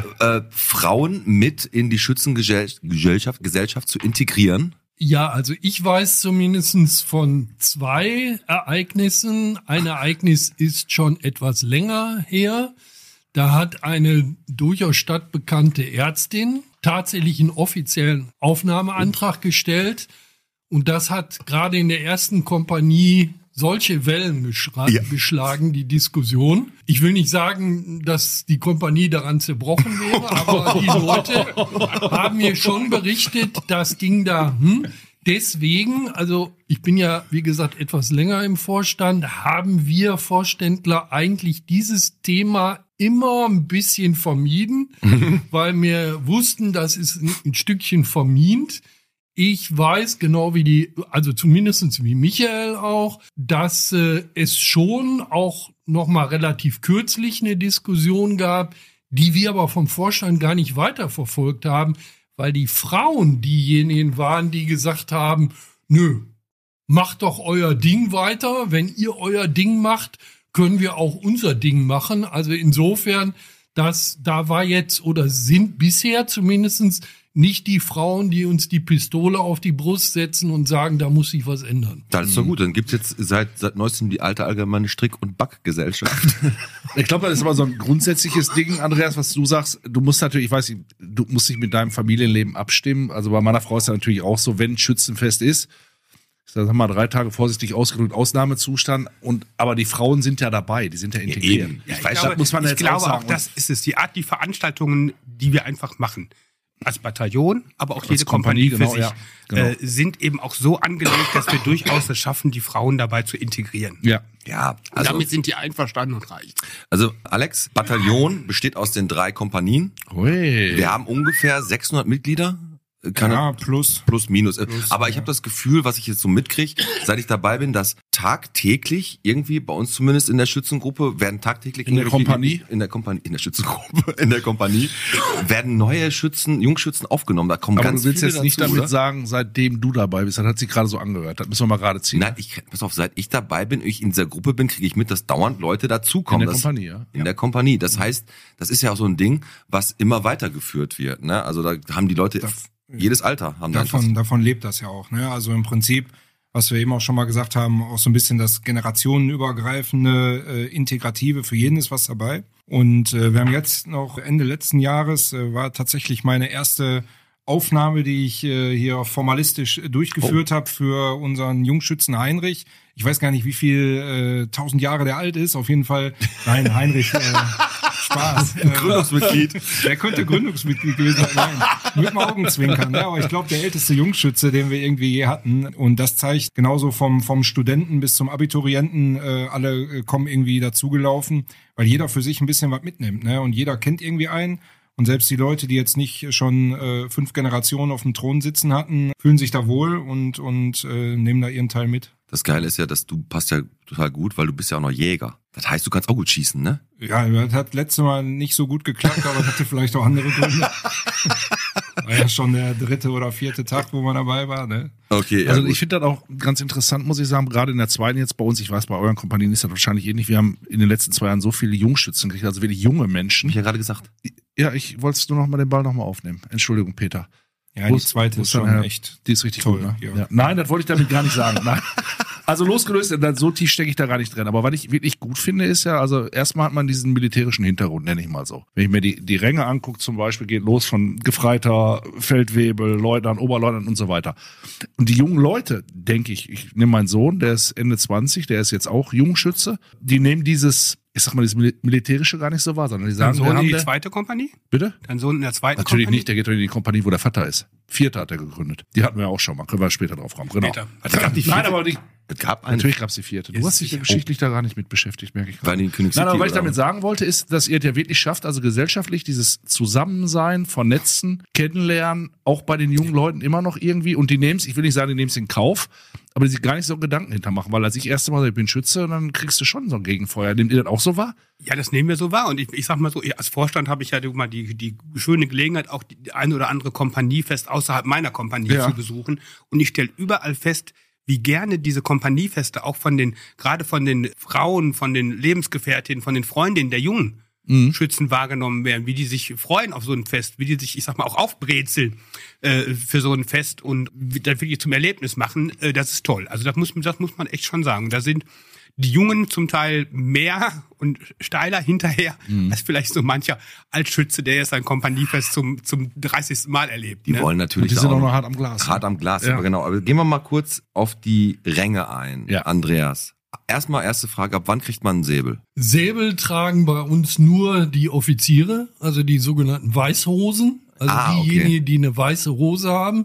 Frauen mit in die Schützengesellschaft zu integrieren? Ja, also ich weiß zumindest von 2 Ereignissen. Ein Ereignis ist schon etwas länger her. Da hat eine durchaus stadtbekannte Ärztin tatsächlich einen offiziellen Aufnahmeantrag gestellt. Und das hat gerade in der ersten Kompanie solche Wellen geschlagen, die Diskussion. Ich will nicht sagen, dass die Kompanie daran zerbrochen wäre, aber die Leute haben mir schon berichtet, das ging da. Deswegen, also ich bin ja, wie gesagt, etwas länger im Vorstand, haben wir Vorständler eigentlich dieses Thema immer ein bisschen vermieden, weil wir wussten, das ist ein Stückchen vermint. Ich weiß genau also zumindest wie Michael auch, dass es schon auch noch mal relativ kürzlich eine Diskussion gab, die wir aber vom Vorstand gar nicht weiterverfolgt haben, weil die Frauen diejenigen waren, die gesagt haben, nö, macht doch euer Ding weiter. Wenn ihr euer Ding macht, können wir auch unser Ding machen. Also insofern, da war jetzt oder sind bisher zumindestens nicht die Frauen, die uns die Pistole auf die Brust setzen und sagen, da muss sich was ändern. Das ist doch gut. Dann gibt's jetzt seit neuestem die alte allgemeine Strick- und Backgesellschaft. Ich glaube, das ist aber so ein grundsätzliches Ding, Andreas, was du sagst. Du musst natürlich, ich weiß nicht, du musst dich mit deinem Familienleben abstimmen. Also bei meiner Frau ist ja natürlich auch so, wenn Schützenfest ist sag mal 3 Tage vorsichtig ausgedrückt, Ausnahmezustand. Aber die Frauen sind ja dabei, die sind ja integriert. Ja, ich glaube auch, das ist es. Die Veranstaltungen, die wir einfach machen. Als Bataillon, aber auch jede Kompanie für sich, sind eben auch so angelegt, dass wir durchaus es schaffen, die Frauen dabei zu integrieren. Ja, also damit sind die einverstanden und reicht. Also Alex, Bataillon besteht aus den 3 Kompanien. Ui. Wir haben ungefähr 600 Mitglieder. Plus, minus. Aber ich habe das Gefühl, was ich jetzt so mitkriege, seit ich dabei bin, dass tagtäglich irgendwie, bei uns zumindest in der Schützengruppe, werden tagtäglich in der Kompanie, werden neue Jungschützen aufgenommen. Da kommen aber ganz du willst viele jetzt nicht dazu, damit oder? sagen, seitdem du dabei bist, das hat sich gerade so angehört. Das müssen wir mal gerade ziehen. Nein, pass auf, seit ich dabei bin, ich in dieser Gruppe bin, kriege ich mit, dass dauernd Leute dazukommen. In der Kompanie, ja. In der Kompanie. Das heißt, das ist ja auch so ein Ding, was immer weitergeführt wird. Ne? Also da haben die Leute jedes Alter haben davon lebt das ja auch. Ne? Also im Prinzip, was wir eben auch schon mal gesagt haben, auch so ein bisschen das generationenübergreifende, integrative, für jeden ist was dabei. Und wir haben jetzt noch Ende letzten Jahres, war tatsächlich meine erste Aufnahme, die ich hier formalistisch durchgeführt habe für unseren Jungschützen Heinrich. Ich weiß gar nicht, wie viel 1000 Jahre der alt ist. Auf jeden Fall, nein, Heinrich, Spaß. Gründungsmitglied. Der könnte Gründungsmitglied gewesen sein. Nein, mit dem Augenzwinkern. Ja, aber ich glaube, der älteste Jungschütze, den wir irgendwie je hatten. Und das zeigt genauso vom Studenten bis zum Abiturienten, alle kommen irgendwie dazugelaufen, weil jeder für sich ein bisschen was mitnimmt. Ne? Und jeder kennt irgendwie einen. Und selbst die Leute, die jetzt nicht schon 5 Generationen auf dem Thron sitzen hatten, fühlen sich da wohl und nehmen da ihren Teil mit. Das Geile ist ja, dass du passt ja total gut, weil du bist ja auch noch Jäger. Das heißt, du kannst auch gut schießen, ne? Ja, das hat letztes Mal nicht so gut geklappt, aber das hatte vielleicht auch andere Gründe. War ja schon der 3. oder 4. Tag, wo man dabei war, ne? Okay, ja, also gut. ich finde das auch ganz interessant, muss ich sagen, gerade in der 2. jetzt bei uns, ich weiß, bei euren Kompanien ist das wahrscheinlich ähnlich, wir haben in den letzten 2 Jahren so viele Jungschützen gekriegt, also wirklich junge Menschen. Hab ich ja gerade gesagt. Ja, ich wollte nur noch mal den Ball noch mal aufnehmen. Entschuldigung, Peter. Ja, die 2. ist schon echt die ist richtig toll, gut, ne? ja. Ja. Nein, das wollte ich damit gar nicht sagen. Nein. Also losgelöst, so tief stecke ich da gar nicht drin. Aber was ich wirklich gut finde, ist ja, also erstmal hat man diesen militärischen Hintergrund, nenne ich mal so. Wenn ich mir die Ränge angucke, zum Beispiel, geht los von Gefreiter, Feldwebel, Leutnant, Oberleutnant und so weiter. Und die jungen Leute, denke ich nehme meinen Sohn, der ist Ende 20, der ist jetzt auch Jungschütze, die nehmen dieses ich sag mal, das Militärische gar nicht so war, sondern die Dein sagen, Sohn wir haben in die der, zweite Kompanie? bitte? Dein Sohn in der zweiten Natürlich Kompanie? nicht, der geht doch in die Kompanie, wo der Vater ist. 4. hat er gegründet. Die hatten wir auch schon mal, können wir später drauf kommen. Genau. Später. Es gab die Nein, vierte. aber nicht. Es gab eine. Natürlich gab es die 4. Du hast dich ja geschichtlich da gar nicht mit beschäftigt, merke ich War gerade. die König Nein, aber City was ich oder damit was? sagen wollte, ist, dass ihr es ja wirklich schafft, also gesellschaftlich dieses Zusammensein, Vernetzen, Kennenlernen, auch bei den jungen Leuten immer noch irgendwie, und die nehmen es, ich will nicht sagen, die nehmen es in Kauf, aber die sich gar nicht so Gedanken hintermachen, weil als ich erste Mal sage, ich bin Schütze, dann kriegst du schon so ein Gegenfeuer. Nehmt ihr das auch so wahr? Ja, das nehmen wir so wahr. Und ich sag mal so, als Vorstand habe ich ja mal die schöne Gelegenheit, auch die eine oder andere Kompaniefest außerhalb meiner Kompanie Ja. zu besuchen. Und ich stelle überall fest, wie gerne diese Kompaniefeste auch gerade von den Frauen, von den Lebensgefährtinnen, von den Freundinnen der Jungen Schützen wahrgenommen werden, wie die sich freuen auf so ein Fest, wie die sich, ich sag mal, auch aufbrezeln für so ein Fest und das wirklich zum Erlebnis machen, das ist toll. Also das muss man echt schon sagen. Da sind die Jungen zum Teil mehr und steiler hinterher als vielleicht so mancher Altschütze, der jetzt sein Kompaniefest zum 30. Mal erlebt. Die Ne? wollen natürlich Und die sind auch auch noch hart am Glas. Hart am Glas, Ja. aber genau. Aber gehen wir mal kurz auf die Ränge ein, Ja. Andreas. Erstmal erste Frage, ab wann kriegt man einen Säbel? Säbel tragen bei uns nur die Offiziere, also die sogenannten Weißhosen, also Okay. diejenigen, die eine weiße Hose haben.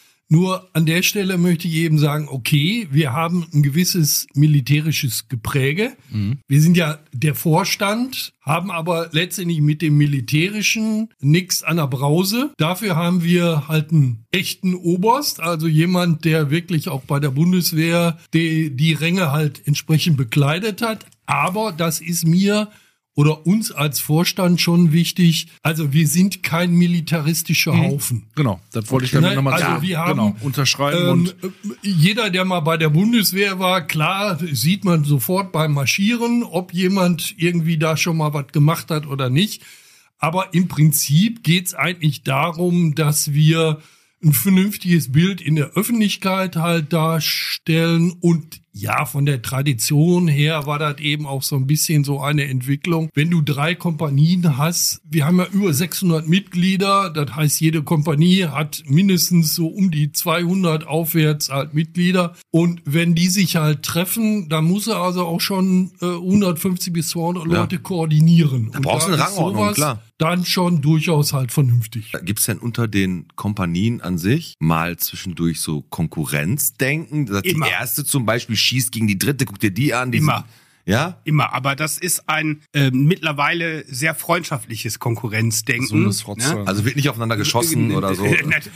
Nur an der Stelle möchte ich eben sagen, okay, wir haben ein gewisses militärisches Gepräge. Wir sind ja der Vorstand, haben aber letztendlich mit dem Militärischen nichts an der Brause. Dafür haben wir halt einen echten Oberst, also jemand, der wirklich auch bei der Bundeswehr die Ränge halt entsprechend bekleidet hat. Aber das ist mir oder uns als Vorstand schon wichtig. Also wir sind kein militaristischer Haufen. Genau, das wollte ich damit Nein, nochmal also sagen. wir haben, genau, unterschreiben und jeder, der mal bei der Bundeswehr war, klar, sieht man sofort beim Marschieren, ob jemand irgendwie da schon mal was gemacht hat oder nicht. Aber im Prinzip geht's eigentlich darum, dass wir ein vernünftiges Bild in der Öffentlichkeit halt darstellen. Und ja, von der Tradition her war das eben auch so ein bisschen so eine Entwicklung. Wenn du 3 Kompanien hast, wir haben ja über 600 Mitglieder, das heißt, jede Kompanie hat mindestens so um die 200 aufwärts halt Mitglieder. Und wenn die sich halt treffen, dann muss er also auch schon 150 bis 200 Leute koordinieren. Da brauchst du eine ist Rangordnung, sowas klar. Dann schon durchaus halt vernünftig. Gibt's denn unter den Kompanien an sich mal zwischendurch so Konkurrenzdenken? Dass die Immer. erste zum Beispiel schießt gegen die dritte, guck dir die an. Die Immer. Ja? Immer, aber das ist ein mittlerweile sehr freundschaftliches Konkurrenzdenken. Bundesfrotze. ne? Also wird nicht aufeinander geschossen oder so.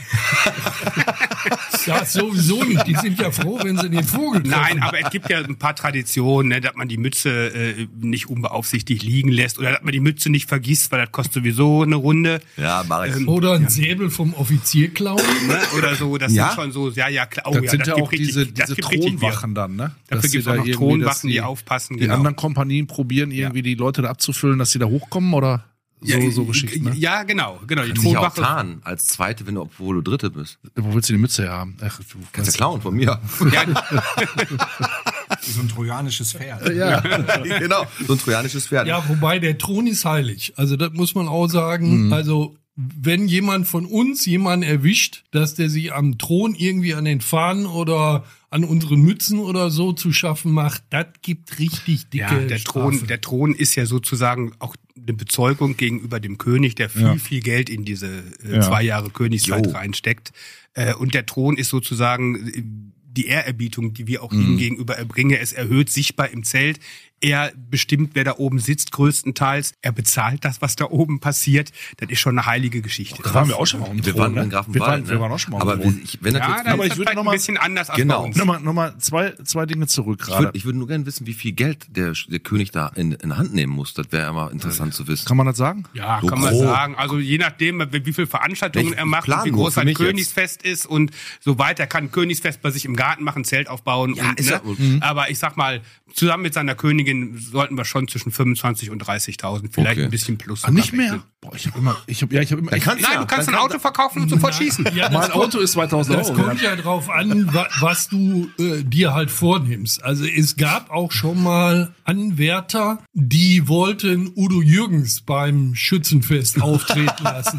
Das sowieso nicht. Die sind ja froh, wenn sie den Vogel treffen. Nein, aber es gibt ja ein paar Traditionen, ne, dass man die Mütze nicht unbeaufsichtigt liegen lässt oder dass man die Mütze nicht vergisst, weil das kostet sowieso eine Runde. Ja, mach ich. Oder ein Säbel vom Offizier klauen. Ne, oder so, das Ja? sind schon so, ja, klar. Oh, das ja, sind ja gibt auch richtig- diese das gibt richtig Thronwachen dann, ne? Dafür Dass gibt es sie auch da noch irgendwie, dass Thronwachen, die aufpassen. Die anderen Kompanien probieren irgendwie die Leute da abzufüllen, dass sie da hochkommen oder so Geschichten, ne? Ja, genau. Die Kannst dich auch Thronwache. tarnen als Zweite, obwohl du Dritte bist. Wo willst du die Mütze her haben? Ach, du Kannst ja klauen von mir. Ja, So ein trojanisches Pferd. ja. Genau, so ein trojanisches Pferd. Ja, wobei der Thron ist heilig. Also das muss man auch sagen. Also wenn jemand von uns jemanden erwischt, dass der sich am Thron irgendwie an den Fahnen oder an unseren Mützen oder so zu schaffen macht, das gibt richtig dicke ja, der Strafe. Thron ist ja sozusagen auch eine Bezeugung gegenüber dem König, der viel Geld in diese 2 Jahre Königszeit Jo. reinsteckt. Und der Thron ist sozusagen die Ehrerbietung, die wir auch ihm gegenüber erbringen. Es erhöht sichtbar im Zelt. Er bestimmt, wer da oben sitzt, größtenteils. Er bezahlt das, was da oben passiert. Das ist schon eine heilige Geschichte. Da waren wir auch schon mal Wir waren in Grafenwald. Wir waren auch schon mal Aber am Thron. wenn das Ja, jetzt da aber ist ich würde vielleicht noch ein mal- bisschen anders als Genau. bei uns. Nochmal zwei Dinge zurück gerade. ich würde nur gerne wissen, wie viel Geld der König da in Hand nehmen muss. Das wäre ja mal interessant zu wissen. Kann man das sagen? Ja, So kann man grob. sagen. Also je nachdem, wie viele Veranstaltungen Ich er macht, plan und wie nur groß für ein mich Königsfest ist und so weiter. Er kann ein Königsfest bei sich im Garten machen, Zelt aufbauen. Ja, und, ist ne? ja- Aber ich sag mal, zusammen mit seiner Königin sollten wir schon zwischen 25.000 und 30.000, vielleicht Okay. ein bisschen plus. Ah, nicht sogar mehr? rechnen. Boah, ich habe immer. Nein, du kannst ein Auto verkaufen und sofort schießen. Ja, Mein Auto ist 2000 Das Euro. kommt ja drauf an, was du dir halt vornimmst. Also es gab auch schon mal Anwärter, die wollten Udo Jürgens beim Schützenfest auftreten lassen.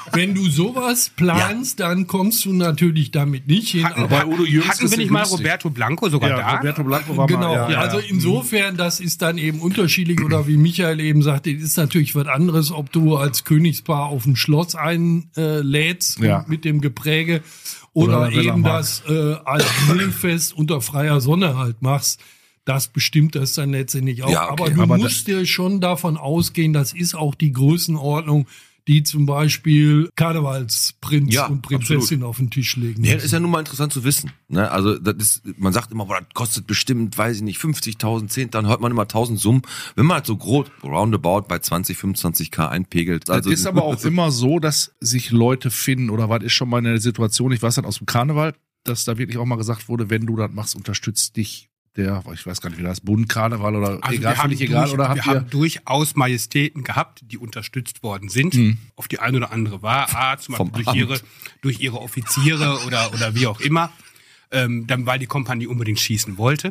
wenn du sowas planst, dann kommst du natürlich damit nicht hin. Bei Udo Jürgens Hatten ist wir nicht es mal günstig. Roberto Blanco sogar da? Roberto Blanco war Genau, mal, also insofern, das ist dann eben unterschiedlich, oder wie Michael eben sagte, ist natürlich was anderes, ob du als Königspaar auf ein Schloss einlädst mit dem Gepräge oder Oder eben Villa das als Grillfest unter freier Sonne halt machst. Das bestimmt das dann letztendlich auch. Ja, okay. Aber du Aber musst dir schon davon ausgehen, das ist auch die Größenordnung, die zum Beispiel Karnevalsprinz Ja, und Prinzessin auf den Tisch legen. Ja, das ist ja nun mal interessant zu wissen. Ne? Also das ist, man sagt immer, boah, das kostet bestimmt, weiß ich nicht, 50.000, 10, dann hört man immer 1.000 Summen. Wenn man halt so grob, roundabout bei 20, 25k einpegelt. Also es ist aber auch immer so, dass sich Leute finden, oder was ist schon mal eine Situation, ich weiß dann aus dem Karneval, dass da wirklich auch mal gesagt wurde, wenn du das machst, unterstützt dich ich weiß gar nicht, wie das Bund, Karneval oder Also egal, völlig egal, oder wir haben durchaus Majestäten gehabt, die unterstützt worden sind, auf die eine oder andere war, zum Vom Beispiel durch ihre Offiziere oder wie auch immer, dann weil die Kompanie unbedingt schießen wollte.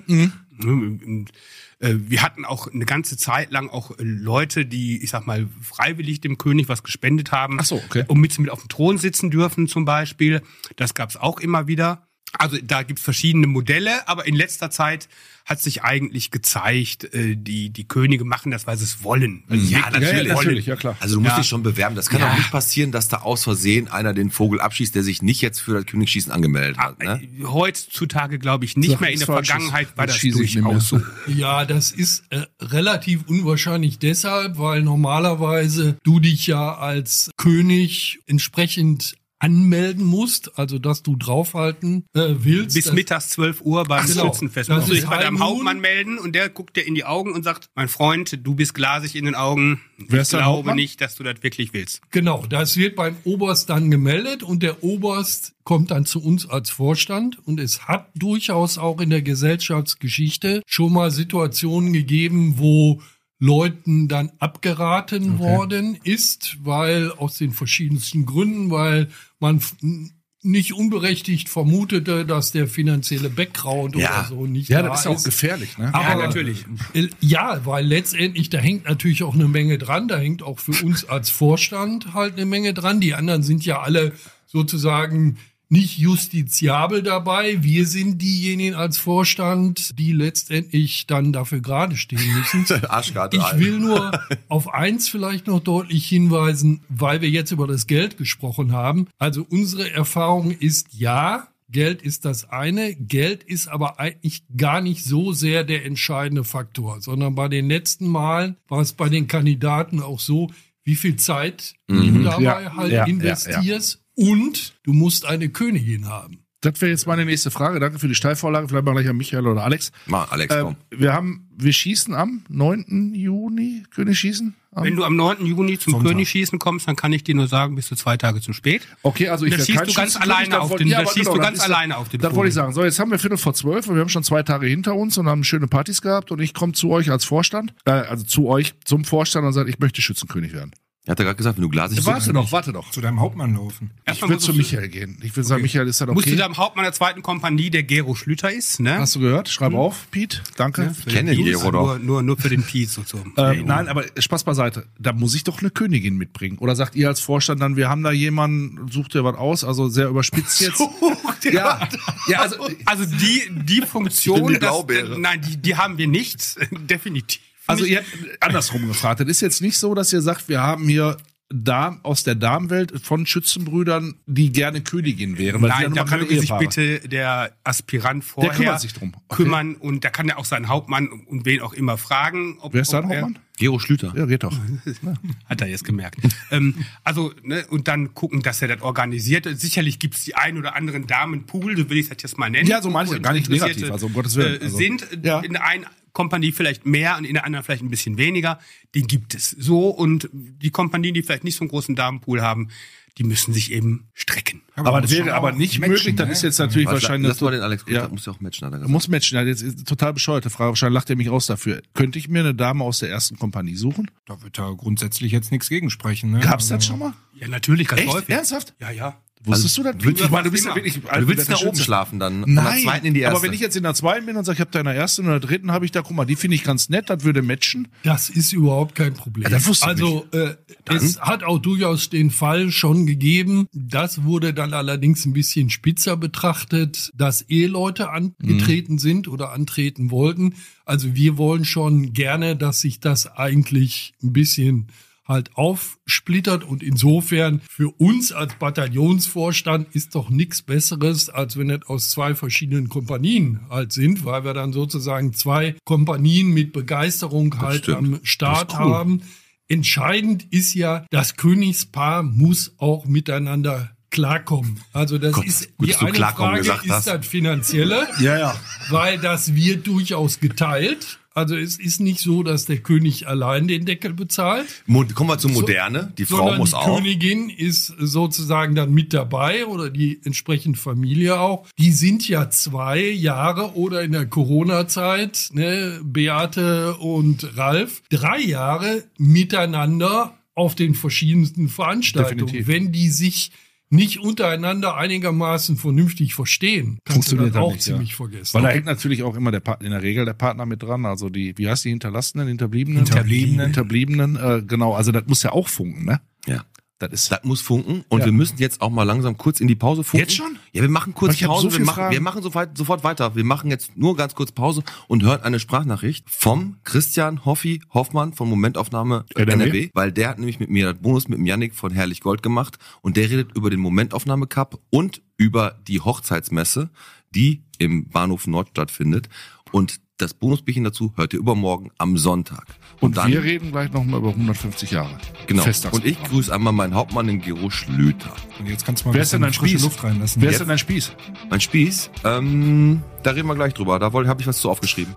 Wir hatten auch eine ganze Zeit lang auch Leute, die, ich sag mal, freiwillig dem König was gespendet haben, Ach so, okay. um mit auf dem Thron sitzen dürfen zum Beispiel. Das gab's auch immer wieder. Also da gibt's verschiedene Modelle, aber in letzter Zeit hat sich eigentlich gezeigt, die Könige machen das, weil sie es wollen. Weil sie Ja, wirklich wollen. ja klar. Also du musst dich schon bewerben. Das kann auch nicht passieren, dass da aus Versehen einer den Vogel abschießt, der sich nicht jetzt für das Königsschießen angemeldet hat. Ne? Heutzutage glaube ich nicht Sag mehr. In nichts der Falsches. Vergangenheit war Das das schieße ich nicht mehr. durchaus so. Ja, das ist relativ unwahrscheinlich deshalb, weil normalerweise du dich ja als König entsprechend anmelden musst, also dass du draufhalten willst. Bis mittags 12 Uhr beim Genau. Schützenfest. Das Musst du dich ist bei deinem High Noon. Hauptmann melden und der guckt dir in die Augen und sagt, mein Freund, du bist glasig in den Augen. Wer Ich ist dein glaube Hauptmann? nicht, dass du das wirklich willst. Genau, das wird beim Oberst dann gemeldet und der Oberst kommt dann zu uns als Vorstand und es hat durchaus auch in der Gesellschaftsgeschichte schon mal Situationen gegeben, wo Leuten dann abgeraten worden ist, weil aus den verschiedensten Gründen, weil man nicht unberechtigt vermutete, dass der finanzielle Background oder so nicht Ja, da das ist auch gefährlich, ne? Aber, natürlich. Ja, weil letztendlich, da hängt natürlich auch eine Menge dran. Da hängt auch für uns als Vorstand halt eine Menge dran. Die anderen sind ja alle sozusagen nicht justiziabel dabei. Wir sind diejenigen als Vorstand, die letztendlich dann dafür gerade stehen müssen. Arschkarte. Ich will nur auf eins vielleicht noch deutlich hinweisen, weil wir jetzt über das Geld gesprochen haben. Also unsere Erfahrung ist, ja, Geld ist das eine. Geld ist aber eigentlich gar nicht so sehr der entscheidende Faktor, sondern bei den letzten Malen war es bei den Kandidaten auch so, wie viel Zeit du dabei investierst. Und du musst eine Königin haben. Das wäre jetzt meine nächste Frage. Danke für die Steilvorlage. Vielleicht mal gleich an Michael oder Alex. Mal, Alex, komm. Wir schießen am 9. Juni. König schießen? Wenn du am 9. Juni zum Königschießen kommst, dann kann ich dir nur sagen, bist du 2 Tage zu spät. Okay, also ich Da werde schießt kein du ganz Schützenkönig, alleine dann auf wollt- den- ja, da aber schießt du das ganz ist- alleine auf den Das wollte ich Vogel. sagen. So, jetzt haben wir 11:45 und wir haben schon 2 Tage hinter uns und haben schöne Partys gehabt und ich komme zu euch als Vorstand, also zu euch zum Vorstand und sage, ich möchte Schützenkönig werden. Er hat ja gerade gesagt, wenn du glasig Warte doch. Zu deinem Hauptmann laufen. Ich will zu Michael gehen. Ich will sagen, Michael, ist das Musst du okay? deinem Hauptmann der 2. Kompanie, der Gero Schlüter ist, ne? Hast du gehört? Schreib auf, Pete. Danke. Für kenne den Gero Piet, doch. Nur für den Piet sozusagen. Nein, aber Spaß beiseite. Da muss ich doch eine Königin mitbringen. Oder sagt ihr als Vorstand dann, wir haben da jemanden, sucht ihr was aus? Also sehr überspitzt jetzt. Ja, Also die Funktion, Ich bin die Blaubeere. nein, die haben wir nicht, definitiv. also ihr habt andersrum gefragt. Es ist jetzt nicht so, dass ihr sagt, wir haben hier Damen aus der Damenwelt von Schützenbrüdern, die gerne Königin wären. Weil die ja Nein, nun da mal keine möge sich Ehepaare. bitte der Aspirant vorher kümmert sich drum. Okay. kümmern und da kann er auch seinen Hauptmann und wen auch immer fragen. Wer ist dein ob er- Hauptmann? Gero Schlüter. Ja, geht doch. Hat er jetzt gemerkt. Also, ne, und dann gucken, dass er das organisiert. Sicherlich gibt's die ein oder anderen Damenpool, so will ich das jetzt mal nennen. Ja, so meine ich, wo gar nicht Interessierte, negativ, also um Gottes Willen. Also, sind ja. in der einen Kompanie vielleicht mehr und in der anderen vielleicht ein bisschen weniger. Den gibt es so. Und die Kompanien, die vielleicht nicht so einen großen Damenpool haben, die müssen sich eben strecken. Aber das muss wäre schon aber auch nicht matchen, möglich. Das ne? ist jetzt natürlich wahrscheinlich. Lass mal den Alex, Ja. da muss ja auch matchen, hat er gesagt. Muss matchen. Ja, jetzt ist eine total bescheuerte Frage. Wahrscheinlich lacht er mich aus dafür. Könnte ich mir eine Dame aus der 1. Kompanie suchen? Da wird da grundsätzlich jetzt nichts gegen sprechen. Ne? Gab's das schon mal? Ja, natürlich, ganz Echt? häufig. Ernsthaft? Ja, ja. Wusstest du das? Ich meine, du bist ja wirklich... Du willst nach oben schlafen dann. Von Nein, der zweiten in die erste. aber wenn ich jetzt in der zweiten bin und sage, ich habe da in der ersten oder dritten, habe ich da, guck mal, die finde ich ganz nett, das würde matchen. Das ist überhaupt kein Problem. Ja, das wusste ich also es hat auch durchaus den Fall schon gegeben. Das wurde dann allerdings ein bisschen spitzer betrachtet, dass Eheleute angetreten sind oder antreten wollten. Also wir wollen schon gerne, dass sich das eigentlich ein bisschen halt aufsplittert und insofern für uns als Bataillonsvorstand ist doch nichts Besseres, als wenn es aus zwei verschiedenen Kompanien halt sind, weil wir dann sozusagen zwei Kompanien mit Begeisterung halt am Start haben. Entscheidend ist ja, das Königspaar muss auch miteinander klarkommen. Also das ist die eine Frage, ist das Finanzielle, weil das wird durchaus geteilt. Also es ist nicht so, dass der König allein den Deckel bezahlt. Kommen wir zur Moderne. Die Frau muss auch. Die Königin ist sozusagen dann mit dabei oder die entsprechende Familie auch. Die sind ja 2 Jahre oder in der Corona-Zeit, ne, Beate und Ralf, 3 Jahre miteinander auf den verschiedensten Veranstaltungen. Definitiv. Wenn die sich nicht untereinander einigermaßen vernünftig verstehen, kannst du das auch nicht, ziemlich vergessen. Weil da hängt natürlich auch immer in der Regel der Partner mit dran, also die, wie heißt die, Hinterbliebenen, genau, also das muss ja auch funken, ne? Ja. Das muss funken und wir müssen jetzt auch mal langsam kurz in die Pause funken. Jetzt schon? Ja, wir machen kurz Pause. So wir machen sofort weiter. Wir machen jetzt nur ganz kurz Pause und hören eine Sprachnachricht vom Christian Hoffmann von Momentaufnahme NRW, weil der hat nämlich mit mir das Bonus mit dem Yannick von Herrlich Gold gemacht und der redet über den Momentaufnahme Cup und über die Hochzeitsmesse, die im Bahnhof Nord stattfindet. Und das Bonusbierchen dazu hört ihr übermorgen am Sonntag. Und dann, wir reden gleich nochmal über 150 Jahre. Genau. Und ich grüße einmal meinen Hauptmann, den Gero Schlöter. Und jetzt kannst du mal Wer ist denn dein frische Spieß? Luft reinlassen. Wer ist denn dein Spieß? Mein Spieß? Da reden wir gleich drüber. Da habe ich was zu aufgeschrieben.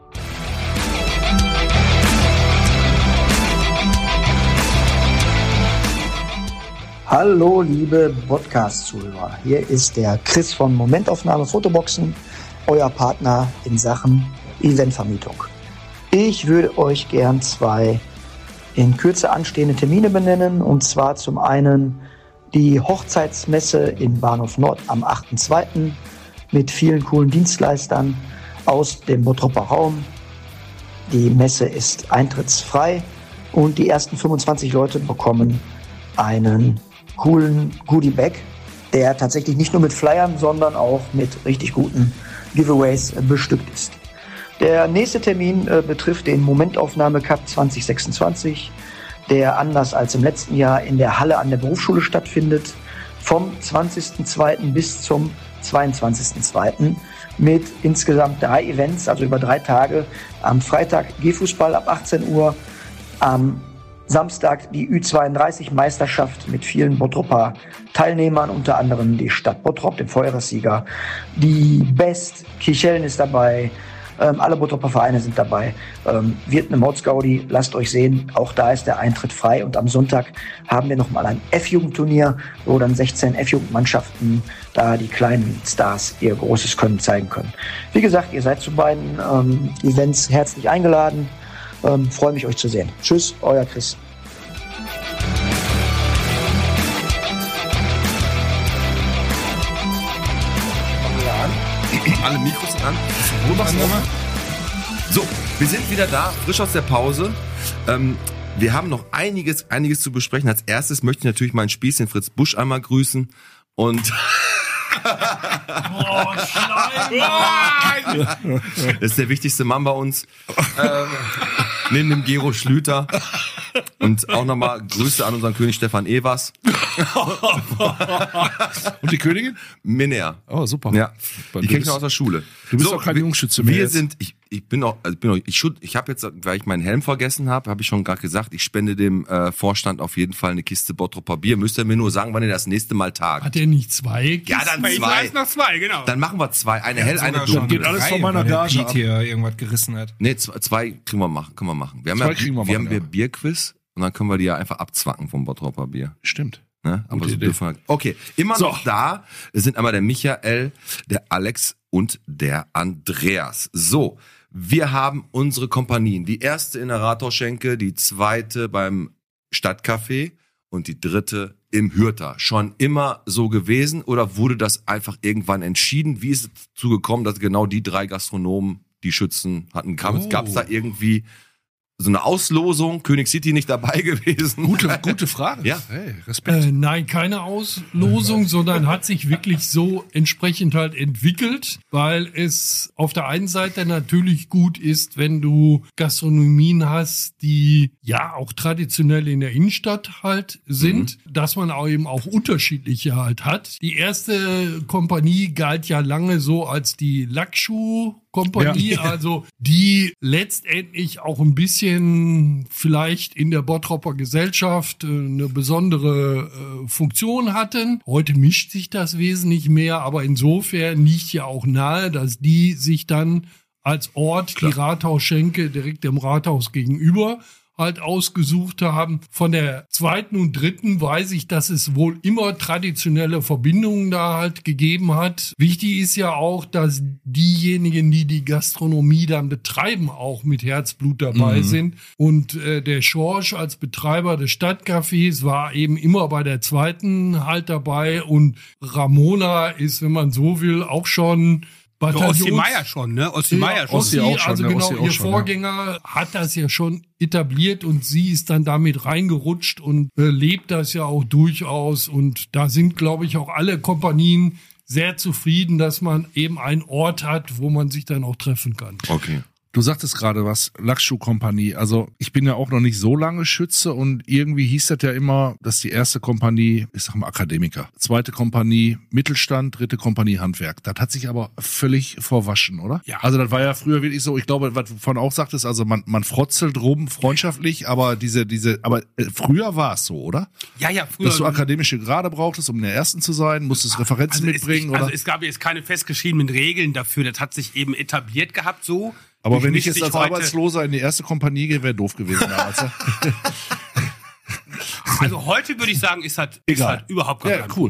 Hallo liebe Podcast-Zuhörer, hier ist der Chris von Momentaufnahme Fotoboxen, euer Partner in Sachen Eventvermietung. Ich würde euch gern 2 in Kürze anstehende Termine benennen, und zwar zum einen die Hochzeitsmesse im Bahnhof Nord am 8.2. mit vielen coolen Dienstleistern aus dem Bottropper Raum. Die Messe ist eintrittsfrei und die ersten 25 Leute bekommen einen coolen Goodie-Bag, der tatsächlich nicht nur mit Flyern, sondern auch mit richtig guten Giveaways bestückt ist. Der nächste Termin betrifft den Momentaufnahme Cup 2026, der anders als im letzten Jahr in der Halle an der Berufsschule stattfindet, vom 20.02. bis zum 22.02. mit insgesamt 3 Events, also über 3 Tage. Am Freitag Gehfußball ab 18 Uhr, am Samstag die Ü32-Meisterschaft mit vielen Bottropper Teilnehmern, unter anderem die Stadt Bottrop, dem Feuerwehrssieger. Die Best, Kichellen ist dabei, alle Bottropper Vereine sind dabei. Wird eine Mordsgaudi, lasst euch sehen, auch da ist der Eintritt frei. Und am Sonntag haben wir nochmal ein F-Jugendturnier, wo dann 16 F-Jugendmannschaften da die kleinen Stars ihr großes Können zeigen können. Wie gesagt, ihr seid zu beiden Events herzlich eingeladen. Freue mich, euch zu sehen. Tschüss, euer Chris. Alle Mikros sind an. So, wir sind wieder da, frisch aus der Pause. Wir haben noch einiges zu besprechen. Als erstes möchte ich natürlich meinen Spießchen Fritz Busch einmal grüßen. Und das ist der wichtigste Mann bei uns. Neben dem Gero Schlüter. Und auch nochmal Grüße an unseren König Stefan Evers. Und die Königin? Minea. Oh, super. Ja, die kenne ich noch aus der Schule. Du bist auch kein Jungschütze mehr. Ich habe jetzt, weil ich meinen Helm vergessen habe ich schon gerade gesagt, ich spende dem Vorstand auf jeden Fall eine Kiste Bottropper Bier. Müsst ihr mir nur sagen, wann ihr das nächste Mal tagt. Hat er nicht 2 Kisten? Ja, dann 2. Ich weiß noch 2, genau. Dann machen wir 2. Eine hell, eine Schon dunkel. Geht alles von drei, meiner weil der Gage Piet ab. hier irgendwas gerissen hat. Nee, 2 können wir machen. Wir haben 2 kriegen wir wir machen, haben Bierquiz und dann können wir die ja einfach abzwacken vom Bottropper Bier. Stimmt. Ne? Aber Gute so Idee. dürfen wir. Okay, immer So. noch da sind einmal der Michael, der Alex und der Andreas. So, wir haben unsere Kompanien. Die erste in der Rathausschenke, die zweite beim Stadtcafé und die dritte im Hürter schon immer so gewesen oder wurde das einfach irgendwann entschieden? Wie ist es dazu gekommen, dass genau die 3 Gastronomen die Schützen hatten? Gab es da irgendwie so eine Auslosung? König City nicht dabei gewesen? Gute Frage. Ja. Hey, Respekt. Nein, keine Auslosung, sondern hat sich wirklich so entsprechend halt entwickelt, weil es auf der einen Seite natürlich gut ist, wenn du Gastronomien hast, die ja auch traditionell in der Innenstadt halt sind, dass man auch eben auch unterschiedliche halt hat. Die erste Kompanie galt ja lange so als die Lackschuh-Kompanie, also die letztendlich auch ein bisschen vielleicht in der Bottropper Gesellschaft eine besondere Funktion hatten. Heute mischt sich das wesentlich mehr, aber insofern liegt ja auch nahe, dass die sich dann als Ort die Rathausschenke direkt dem Rathaus gegenüber halt ausgesucht haben. Von der zweiten und dritten weiß ich, dass es wohl immer traditionelle Verbindungen da halt gegeben hat. Wichtig ist ja auch, dass diejenigen, die die Gastronomie dann betreiben, auch mit Herzblut dabei sind. Und der Schorsch als Betreiber des Stadtcafés war eben immer bei der zweiten halt dabei. Und Ramona ist, wenn man so will, auch schon Ossi Meier schon, ne? Ossi Meier schon. Ossi auch schon, also genau, ihr Vorgänger hat das ja schon etabliert und sie ist dann damit reingerutscht und lebt das ja auch durchaus. Und da sind, glaube ich, auch alle Kompanien sehr zufrieden, dass man eben einen Ort hat, wo man sich dann auch treffen kann. Okay. Du sagtest gerade was, Lackschuh-Kompanie. Also ich bin ja auch noch nicht so lange Schütze und irgendwie hieß das ja immer, dass die erste Kompanie, ich sag mal Akademiker, zweite Kompanie Mittelstand, dritte Kompanie Handwerk. Das hat sich aber völlig verwaschen, oder? Ja. Also das war ja früher wirklich so, ich glaube, was du von auch sagtest, also man frotzelt rum, freundschaftlich, aber aber früher war es so, oder? Ja, früher. Dass du akademische Grade brauchtest, um in der ersten zu sein, musstest Referenzen mitbringen, oder? Also es gab jetzt keine festgeschriebenen Regeln dafür, das hat sich eben etabliert gehabt so. Aber wenn ich jetzt als Arbeitsloser in die erste Kompanie gehe, wäre doof gewesen damals. Also heute würde ich sagen, ist halt überhaupt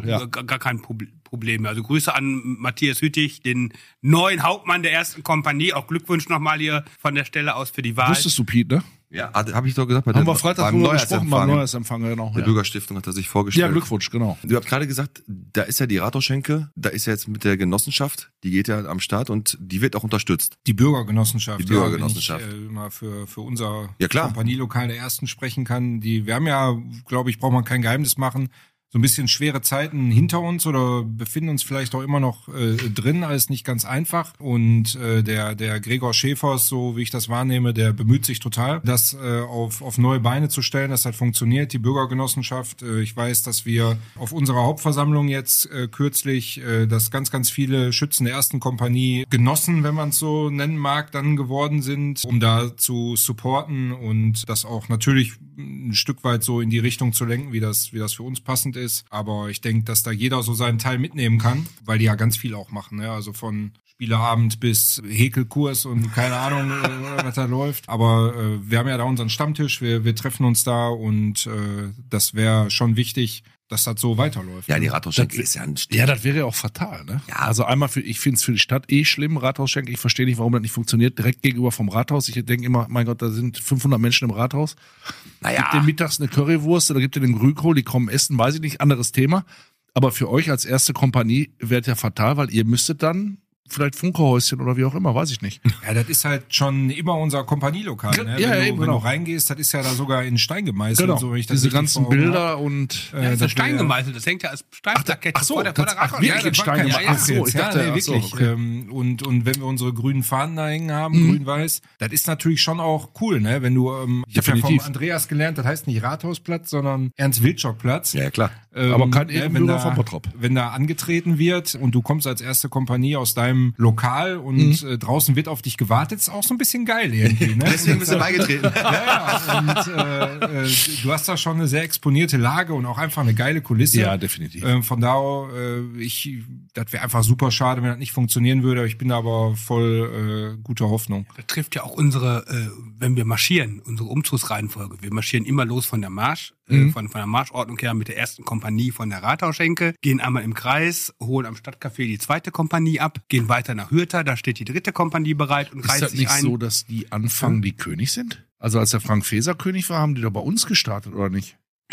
gar kein Problem mehr. Also Grüße an Matthias Hüttig, den neuen Hauptmann der ersten Kompanie. Auch Glückwunsch nochmal hier von der Stelle aus für die Wahl. Wusstest du, Piet, ne? Ja, habe ich doch gesagt. Haben wir Freitag drüber gesprochen beim Neujahrsempfang, genau. Der Bürgerstiftung hat er sich vorgestellt. Ja, Glückwunsch, genau. Du habt gerade gesagt, da ist ja die Rathausschenke, da ist ja jetzt mit der Genossenschaft, die geht ja am Start und die wird auch unterstützt. Die Bürgergenossenschaft. Die Bürgergenossenschaft. Wenn ich mal für unser klar. Kompanielokal der ersten sprechen kann. Wir haben ja, glaube ich, braucht man kein Geheimnis machen, so ein bisschen schwere Zeiten hinter uns oder befinden uns vielleicht auch immer noch drin, alles nicht ganz einfach. Und der Gregor Schäfers, so wie ich das wahrnehme, der bemüht sich total, das auf neue Beine zu stellen, dass das funktioniert, die Bürgergenossenschaft. Ich weiß, dass wir auf unserer Hauptversammlung jetzt kürzlich, dass ganz, ganz viele Schützen der ersten Kompanie Genossen, wenn man es so nennen mag, dann geworden sind, um da zu supporten und das auch natürlich ein Stück weit so in die Richtung zu lenken, wie das für uns passend ist. Aber ich denke, dass da jeder so seinen Teil mitnehmen kann, weil die ja ganz viel auch machen. Ne? Also von Spieleabend bis Häkelkurs und keine Ahnung, was da läuft. Aber wir haben ja da unseren Stammtisch, wir treffen uns da und das wäre schon wichtig, dass das so weiterläuft. Ja, die Rathausschenke ist ja ein Stich. Ja, das wäre ja auch fatal, ne? Ja. Also einmal ich finde es für die Stadt schlimm, Rathausschenke. Ich verstehe nicht, warum das nicht funktioniert. Direkt gegenüber vom Rathaus. Ich denke immer, mein Gott, da sind 500 Menschen im Rathaus. Gibt denen mittags eine Currywurst oder gibt denen den Grünkohl, die kommen essen, weiß ich nicht, anderes Thema. Aber für euch als erste Kompanie wäre es ja fatal, weil ihr müsstet dann vielleicht Funkerhäuschen oder wie auch immer, weiß ich nicht. Ja, das ist halt schon immer unser Kompanielokal. Ne? Ja, wenn du reingehst, das ist ja da sogar in Stein gemeißelt. Genau, so, wenn ich das diese ganzen Bilder und... das ist Stein gemeißelt, das hängt ja als Steinplakette vor der Rathaus. Wirklich in Stein gemacht? Ach so, ich dachte, wirklich. Okay. Und wenn wir unsere grünen Fahnen da hängen haben, grün-weiß, das ist natürlich schon auch cool, ne? Wenn du, ich habe ja vom Andreas gelernt, das heißt nicht Rathausplatz, sondern Ernst-Wilczok-Platz. Ja, klar. Aber kein Ehrenbürger von Bottrop. Wenn da angetreten wird und du kommst als erste Kompanie aus deinem Lokal und draußen wird auf dich gewartet, ist auch so ein bisschen geil irgendwie. Ne? Deswegen bist du beigetreten. Und du hast da schon eine sehr exponierte Lage und auch einfach eine geile Kulisse. Ja, definitiv. Von da das wäre einfach super schade, wenn das nicht funktionieren würde. Ich bin da aber voll guter Hoffnung. Das trifft ja auch unsere, wenn wir marschieren, unsere Umzugsreihenfolge. Wir marschieren immer los von der Marsch, von der Marschordnung her mit der ersten Kompanie von der Rathausschenke, gehen einmal im Kreis, holen am Stadtcafé die zweite Kompanie ab, gehen weiter nach Hürter, da steht die dritte Kompanie bereit und reiht sich ein. Ist das nicht so, dass die anfangen, die König sind? Also als der Frank Feser König war, haben die doch bei uns gestartet, oder nicht?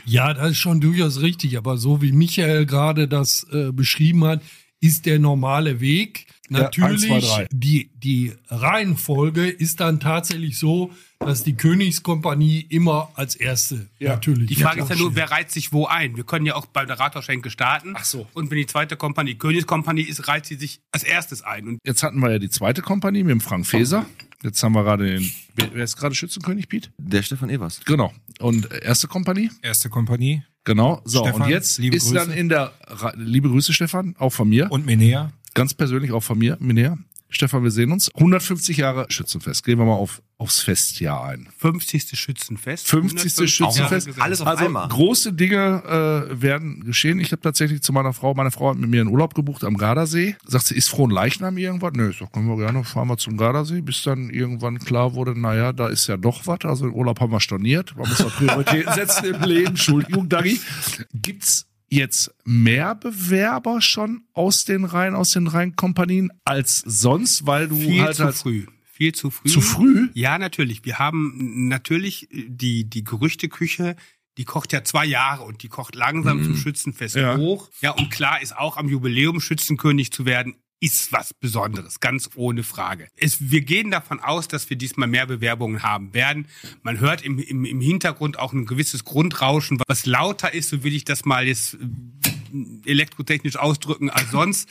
Ja, das ist schon durchaus richtig, aber so wie Michael gerade das beschrieben hat, ist der normale Weg. Natürlich, 1, 2, 3. die Reihenfolge ist dann tatsächlich so, dass die Königskompanie immer als erste natürlich. Die Frage ist ja nur, wer reiht sich wo ein? Wir können ja auch bei der Rathausschenke starten. Ach so. Und wenn die zweite Kompanie Königskompanie ist, reiht sie sich als erstes ein. Und Jetzt hatten wir ja die zweite Kompanie mit dem Frank Feser. Jetzt haben wir gerade wer ist gerade Schützenkönig, Piet? Der Stefan Evers. Genau. Und erste Kompanie? Erste Kompanie. Genau. So, Stefan, und jetzt liebe ist Grüße. dann in der, liebe Grüße Stefan, auch von mir. Und Menea. Ganz persönlich auch von mir, Minea. Stefan, wir sehen uns. 150 Jahre Schützenfest. Gehen wir mal aufs Festjahr ein. 50. Schützenfest. 50. Schützenfest. Alles auf Also einmal. große Dinge werden geschehen. Ich habe tatsächlich zu meine Frau hat mit mir einen Urlaub gebucht am Gardasee. Sagt sie, ist Frohnleichnam irgendwas? Nö, ich sag, können wir gerne, fahren wir zum Gardasee, bis dann irgendwann klar wurde, naja, da ist ja doch was. Also den Urlaub haben wir storniert. Man muss da Prioritäten setzen im Leben. Entschuldigung, Dagi. Gibt's jetzt mehr Bewerber schon aus den Rheinkompanien als sonst, weil du Viel halt zu früh. Viel zu früh. Zu früh? Ja, natürlich. Wir haben natürlich die Gerüchteküche, die kocht ja 2 Jahre und die kocht langsam zum Schützenfest hoch. Ja, und klar ist auch am Jubiläum Schützenkönig zu werden, ist was Besonderes, ganz ohne Frage. Wir gehen davon aus, dass wir diesmal mehr Bewerbungen haben werden. Man hört im Hintergrund auch ein gewisses Grundrauschen, was lauter ist, so will ich das mal jetzt elektrotechnisch ausdrücken als sonst.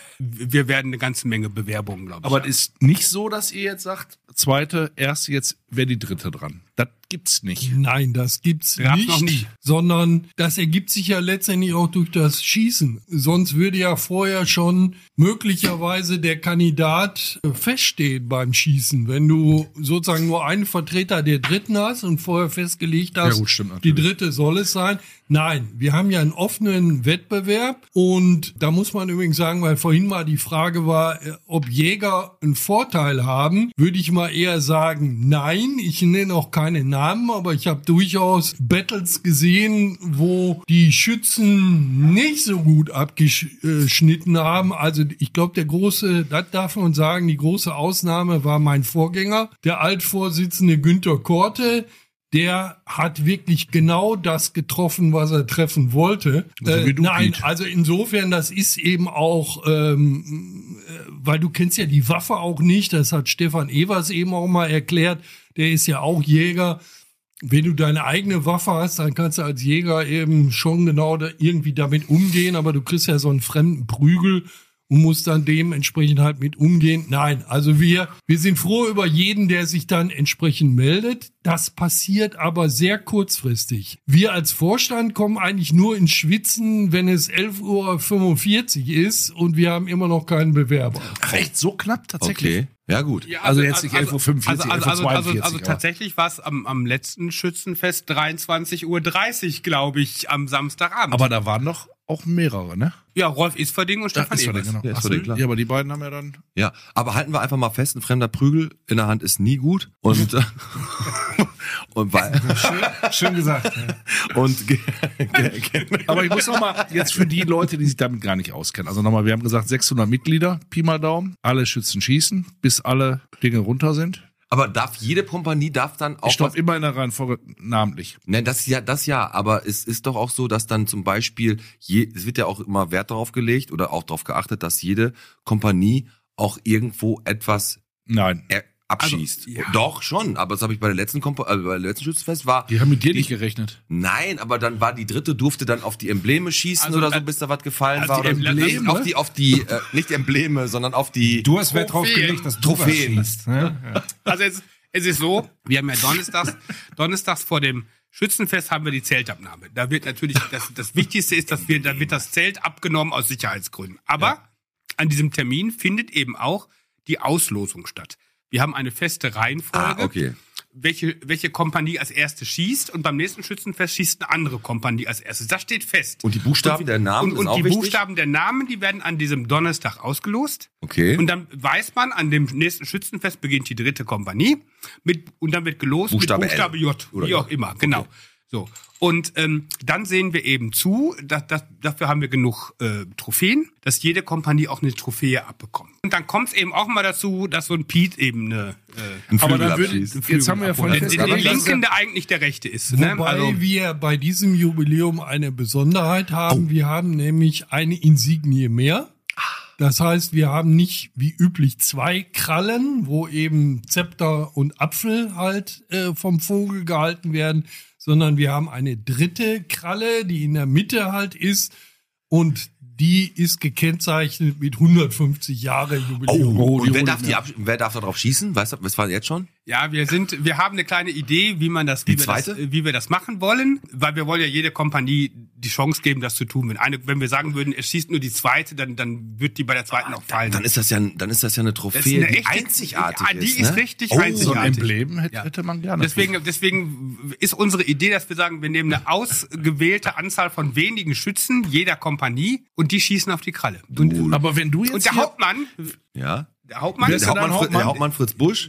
Wir werden eine ganze Menge Bewerbungen, glaube ich. Aber es ist nicht so, dass ihr jetzt sagt, zweite, erste, jetzt wäre die dritte dran. Das gibt's nicht. Nein, das gibt's Gab's noch nicht, nie. sondern das ergibt sich ja letztendlich auch durch das Schießen. Sonst würde ja vorher schon möglicherweise der Kandidat feststehen beim Schießen. Wenn du sozusagen nur einen Vertreter der Dritten hast und vorher festgelegt hast, Ja, gut, stimmt die natürlich. Dritte soll es sein. Nein, wir haben ja einen offenen Wettbewerb und da muss man übrigens sagen, weil vorhin mal die Frage war, ob Jäger einen Vorteil haben, würde ich mal eher sagen, nein. Ich nenne auch keine Namen, aber ich habe durchaus Battles gesehen, wo die Schützen nicht so gut abgeschnitten haben. Also ich glaube, das darf man sagen, die große Ausnahme war mein Vorgänger, der Altvorsitzende Günter Korte. Der hat wirklich genau das getroffen, was er treffen wollte. So wie du, Nein, Piet. also insofern, das ist eben auch, weil du kennst ja die Waffe auch nicht, das hat Stefan Evers eben auch mal erklärt, der ist ja auch Jäger. Wenn du deine eigene Waffe hast, dann kannst du als Jäger eben schon genau irgendwie damit umgehen, aber du kriegst ja so einen fremden Prügel und musst dann dementsprechend halt mit umgehen. Nein, also wir sind froh über jeden, der sich dann entsprechend meldet. Das passiert aber sehr kurzfristig. Wir als Vorstand kommen eigentlich nur ins Schwitzen, wenn es 11:45 Uhr ist und wir haben immer noch keinen Bewerber. Ach, echt so knapp tatsächlich? Okay. Ja, gut. Ja, Also jetzt nicht 11:45 Uhr, 11:42 Uhr. Also tatsächlich war es am letzten Schützenfest 23:30 Uhr, glaube ich, am Samstagabend. Aber da waren doch auch mehrere, ne? ja, Rolf Isferding und Stefan Evers. Genau. Ja, Ach so, Isferding, klar. ja, aber die beiden haben ja dann... Ja, aber halten wir einfach mal fest, ein fremder Prügel in der Hand ist nie gut. Und, und weil, Schön gesagt. Ja. und, Aber ich muss nochmal, jetzt für die Leute, die sich damit gar nicht auskennen, also nochmal, wir haben gesagt 600 Mitglieder, Pi mal Daumen, alle Schützen schießen, bis alle Dinge runter sind. aber jede Kompanie darf dann auch Ich glaube immer in der Reihenfolge namentlich. Ne, das ja, aber es ist doch auch so, dass dann zum Beispiel, es wird ja auch immer Wert darauf gelegt oder auch darauf geachtet, dass jede Kompanie auch irgendwo etwas Nein. abschießt. Also, ja. Doch, schon, aber das habe ich bei der letzten Schützenfest war. Die haben mit dir nicht gerechnet. Nein, aber dann war die dritte, durfte dann auf die Embleme schießen Also, oder so, bis da was gefallen also war. die Oder Embleme? auf die nicht Embleme, sondern auf die Du hast Wert drauf gelegt, dass du Trophäen. was schießt. Ne? Ja. Also es ist so, wir haben ja donnerstags vor dem Schützenfest haben wir die Zeltabnahme. Da wird natürlich, das Wichtigste ist, da wird das Zelt abgenommen aus Sicherheitsgründen. Aber an diesem Termin findet eben auch die Auslosung statt. Wir haben eine feste Reihenfolge, okay. welche Kompanie als erste schießt und beim nächsten Schützenfest schießt eine andere Kompanie als erstes. Das steht fest. Und die Buchstaben der Namen und sind auch die wichtig? Buchstaben der Namen, die werden an diesem Donnerstag ausgelost. Okay. Und dann weiß man, an dem nächsten Schützenfest beginnt die dritte Kompanie und dann wird gelost Buchstabe mit Buchstabe L. J, Oder wie J. auch immer, genau. Okay. So. Und dann sehen wir eben zu, dafür haben wir genug Trophäen, dass jede Kompanie auch eine Trophäe abbekommt. Und dann kommt es eben auch mal dazu, dass so ein Piet eben eine aber dann jetzt haben wir ja von den linken, der eigentlich der rechte ist. Ne? Wobei Also, wir bei diesem Jubiläum eine Besonderheit haben. Wir haben nämlich eine Insignie mehr. Das heißt, wir haben nicht wie üblich 2 Krallen, wo eben Zepter und Apfel halt vom Vogel gehalten werden, sondern wir haben eine 3. Kralle, die in der Mitte halt ist und die ist gekennzeichnet mit 150 Jahre Jubiläum. Und wer darf da drauf schießen? Weißt du, was war jetzt schon? ja, wir haben eine kleine Idee, wie wir das machen wollen, weil wir wollen ja jede Kompanie die Chance geben, das zu tun. Wenn wir sagen würden, es schießt nur die zweite, dann wird die bei der zweiten auch fallen. Dann ist das ja eine Trophäe, die einzigartig ist. Die ist, ist richtig einzigartig. So ein einzigartig. Emblem hätte man gerne. Deswegen ist unsere Idee, dass wir sagen, wir nehmen eine ausgewählte Anzahl von wenigen Schützen jeder Kompanie und die schießen auf die Kralle. Aber wenn du jetzt Und der Hauptmann, Ja. der Hauptmann, Der Hauptmann Fritz Busch.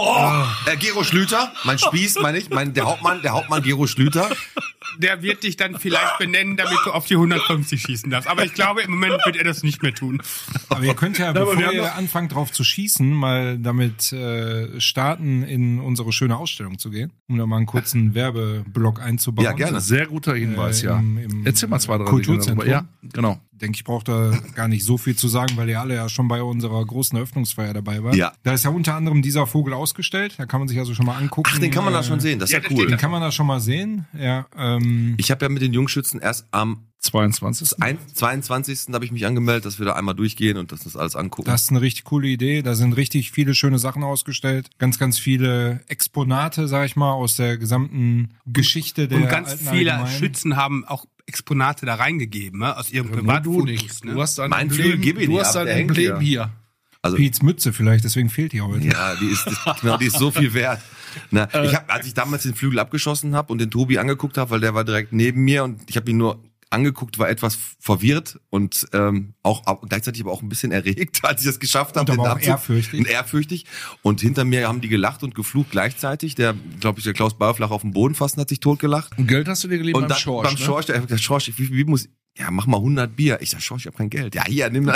Gero Schlüter, mein Spieß, der Hauptmann Gero Schlüter. der wird dich dann vielleicht benennen, damit du auf die 150 schießen darfst. Aber ich glaube, im Moment wird er das nicht mehr tun. Aber ihr könnt ja, bevor ihr anfangt drauf zu schießen, mal damit starten, in unsere schöne Ausstellung zu gehen, um da mal einen kurzen Werbeblock einzubauen. Ja, gerne. Sehr guter Hinweis, ja. Erzähl mal 2, 3 Kulturzentrum. Ja, genau. Ich denke, ich brauche da gar nicht so viel zu sagen, weil ihr alle ja schon bei unserer großen Eröffnungsfeier dabei wart. Ja. Da ist ja unter anderem dieser Vogel ausgestellt. Da kann man sich also schon mal angucken. Ach, den kann man da schon sehen. Das ist ja cool. Den kann man da schon mal sehen. Ja. Ich habe ja mit den Jungschützen erst am 22. 22. habe ich mich angemeldet, dass wir da einmal durchgehen und das alles angucken. Das ist eine richtig coole Idee. Da sind richtig viele schöne Sachen ausgestellt. Ganz, ganz viele Exponate, sag ich mal, aus der gesamten Geschichte der Und ganz alten viele Allgemeinen. Schützen haben auch Exponate da reingegeben, ne? Aus ihrem Privatfotos. Ne? Du hast ein Mein Emblem, Flügel, gib ihn du dir hast ab, ein der hängt Emblem hier. Also, Piets Mütze vielleicht, deswegen fehlt die heute. ja, die ist so viel wert. Na, als ich damals den Flügel abgeschossen habe und den Tobi angeguckt habe, weil der war direkt neben mir und ich habe ihn nur angeguckt, war etwas verwirrt und gleichzeitig aber auch ein bisschen erregt, als ich das geschafft habe. Und aber auch ehrfürchtig. Und ehrfürchtig. Und hinter mir haben die gelacht und geflucht gleichzeitig. Der Klaus Bauerflach auf dem Boden fast hat sich totgelacht. Und Geld hast du dir geliehen Und beim Schorsch, beim Schorsch, der Schorsch, wie muss, ja, mach mal 100 Bier. Ich sag, Schorsch, ich hab kein Geld. Ja, hier, nimm das.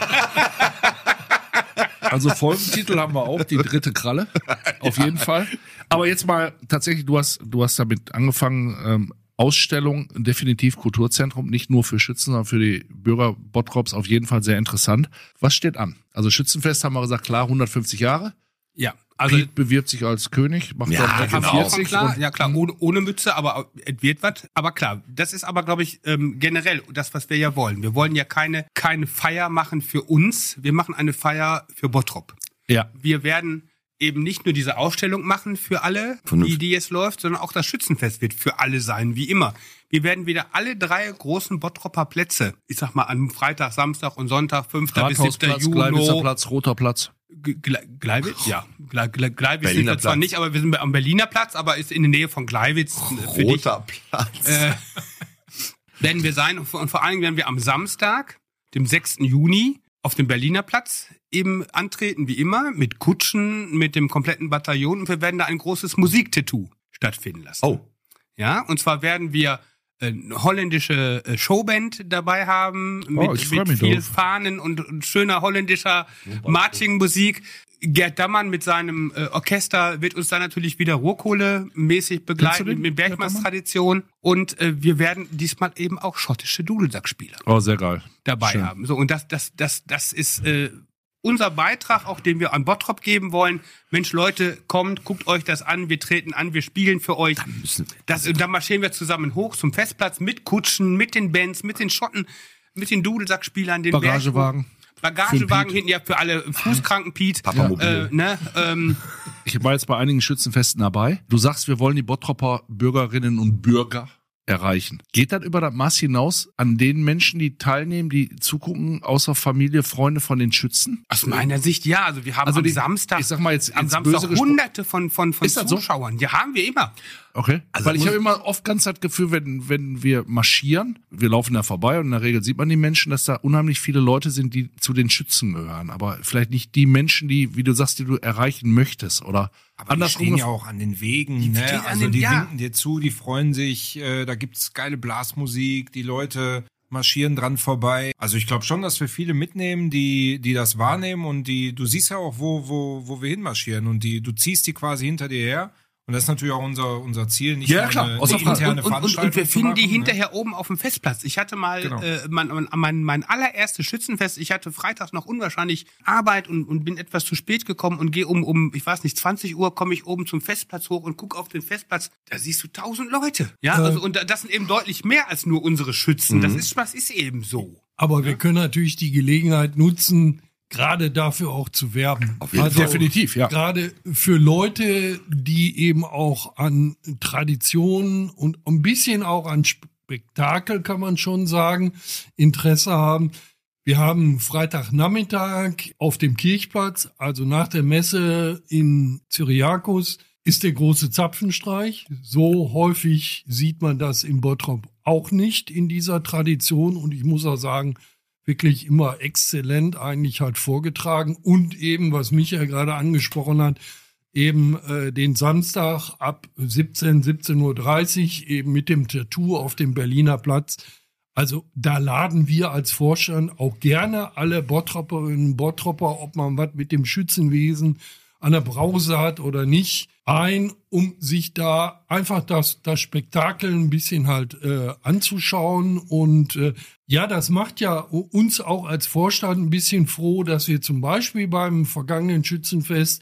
Also Folgentitel haben wir auch, die 3. Kralle, auf jeden Fall. Aber jetzt mal tatsächlich, du hast damit angefangen, Ausstellung, definitiv Kulturzentrum, nicht nur für Schützen, sondern für die Bürger Bottrops auf jeden Fall sehr interessant. Was steht an? Also Schützenfest haben wir gesagt, klar, 150 Jahre. Ja, also Piet bewirbt sich als König, macht Ja, dann genau. 40 klar, und ja klar, ohne Mütze, aber es wird was. Aber klar, das ist aber, glaube ich, generell das, was wir ja wollen. Wir wollen ja keine Feier machen für uns, wir machen eine Feier für Bottrop. ja. Wir werden eben nicht nur diese Ausstellung machen für alle, die jetzt läuft, sondern auch das Schützenfest wird für alle sein, wie immer. Wir werden wieder alle 3 großen Bottropper Plätze, ich sag mal am Freitag, Samstag und Sonntag, 5. bis 7. Juni. Gleiwitzer Platz, Roter Platz. Gleiwitz? Ja. Gleiwitz Berliner sind wir zwar Platz. nicht, aber wir sind am Berliner Platz, aber ist in der Nähe von Gleiwitz. Für dich. Roter Platz. Werden wir sein und vor allen Dingen werden wir am Samstag, dem 6. Juni, auf dem Berliner Platz eben antreten, wie immer, mit Kutschen, mit dem kompletten Bataillon und wir werden da ein großes Musiktatu stattfinden lassen. Oh. Ja, und zwar werden wir eine holländische Showband dabei haben, mit viel Fahnen und schöner holländischer Marching-Musik. Gerd Dammann mit seinem Orchester wird uns da natürlich wieder Ruhrkohle-mäßig begleiten, mit Bergmannstradition. Und wir werden diesmal eben auch schottische Dudelsackspieler Sehr geil. dabei Schön. haben. So, und das ist unser Beitrag, auch den wir an Bottrop geben wollen. Mensch, Leute, kommt, guckt euch das an, wir treten an, wir spielen für euch. Dann marschieren wir zusammen hoch zum Festplatz mit Kutschen, mit den Bands, mit den Schotten, mit den Dudelsackspielern, den Bagagewagen. Bagagewagen hinten, ja, für alle Fußkranken, Piet. Papamobil. Ich war jetzt bei einigen Schützenfesten dabei. Du sagst, wir wollen die Bottropper Bürgerinnen und Bürger erreichen. Geht das über das Maß hinaus an den Menschen, die teilnehmen, die zugucken, außer Familie, Freunde von den Schützen? Aus meiner Sicht, ja. Also wir haben Also am die- Samstag, ich sag mal jetzt am böse Samstag gesprochen- Hunderte von Ist das so? Zuschauern. Ja, haben wir immer. Okay. Also Weil ich muss- habe immer oft ganz das Gefühl, wenn wir marschieren, wir laufen da vorbei und in der Regel sieht man die Menschen, dass da unheimlich viele Leute sind, die zu den Schützen gehören. Aber vielleicht nicht die Menschen, die, wie du sagst, die du erreichen möchtest, oder? Aber die stehen ja auch an den Wegen, ne? Also die winken dir zu, die freuen sich, da gibt's geile Blasmusik, die Leute marschieren dran vorbei. Also ich glaube schon, dass wir viele mitnehmen, die das wahrnehmen und du siehst ja auch, wo wir hinmarschieren und du ziehst die quasi hinter dir her. Und das ist natürlich auch unser Ziel, nicht ja, klar. eine interne Veranstaltung und wir zu finden machen, die ne? hinterher oben auf dem Festplatz. Ich hatte mal mein allererstes Schützenfest. Ich hatte Freitag noch unwahrscheinlich Arbeit und bin etwas zu spät gekommen und gehe um ich weiß nicht, 20 Uhr komme ich oben zum Festplatz hoch und gucke auf den Festplatz. Da siehst du 1000 Leute. Ja, also und das sind eben deutlich mehr als nur unsere Schützen. Das ist eben so. Aber wir können natürlich die Gelegenheit nutzen, gerade dafür auch zu werben. Auf jeden Fall. Definitiv, ja. Gerade für Leute, die eben auch an Traditionen und ein bisschen auch an Spektakel, kann man schon sagen, Interesse haben. Wir haben Freitagnachmittag auf dem Kirchplatz, also nach der Messe in Cyriakus, ist der große Zapfenstreich. So häufig sieht man das in Bottrop auch nicht in dieser Tradition. Und ich muss auch sagen, wirklich immer exzellent eigentlich halt vorgetragen. Und eben, was Michael gerade angesprochen hat, eben den Samstag ab 17:30 Uhr eben mit dem Tattoo auf dem Berliner Platz. Also da laden wir als Vorstand auch gerne alle Bottroperinnen und Bottropper, ob man was mit dem Schützenwesen an der Brause hat oder nicht, ein, um sich da einfach das Spektakel ein bisschen halt anzuschauen. Und ja, das macht ja uns auch als Vorstand ein bisschen froh, dass wir zum Beispiel beim vergangenen Schützenfest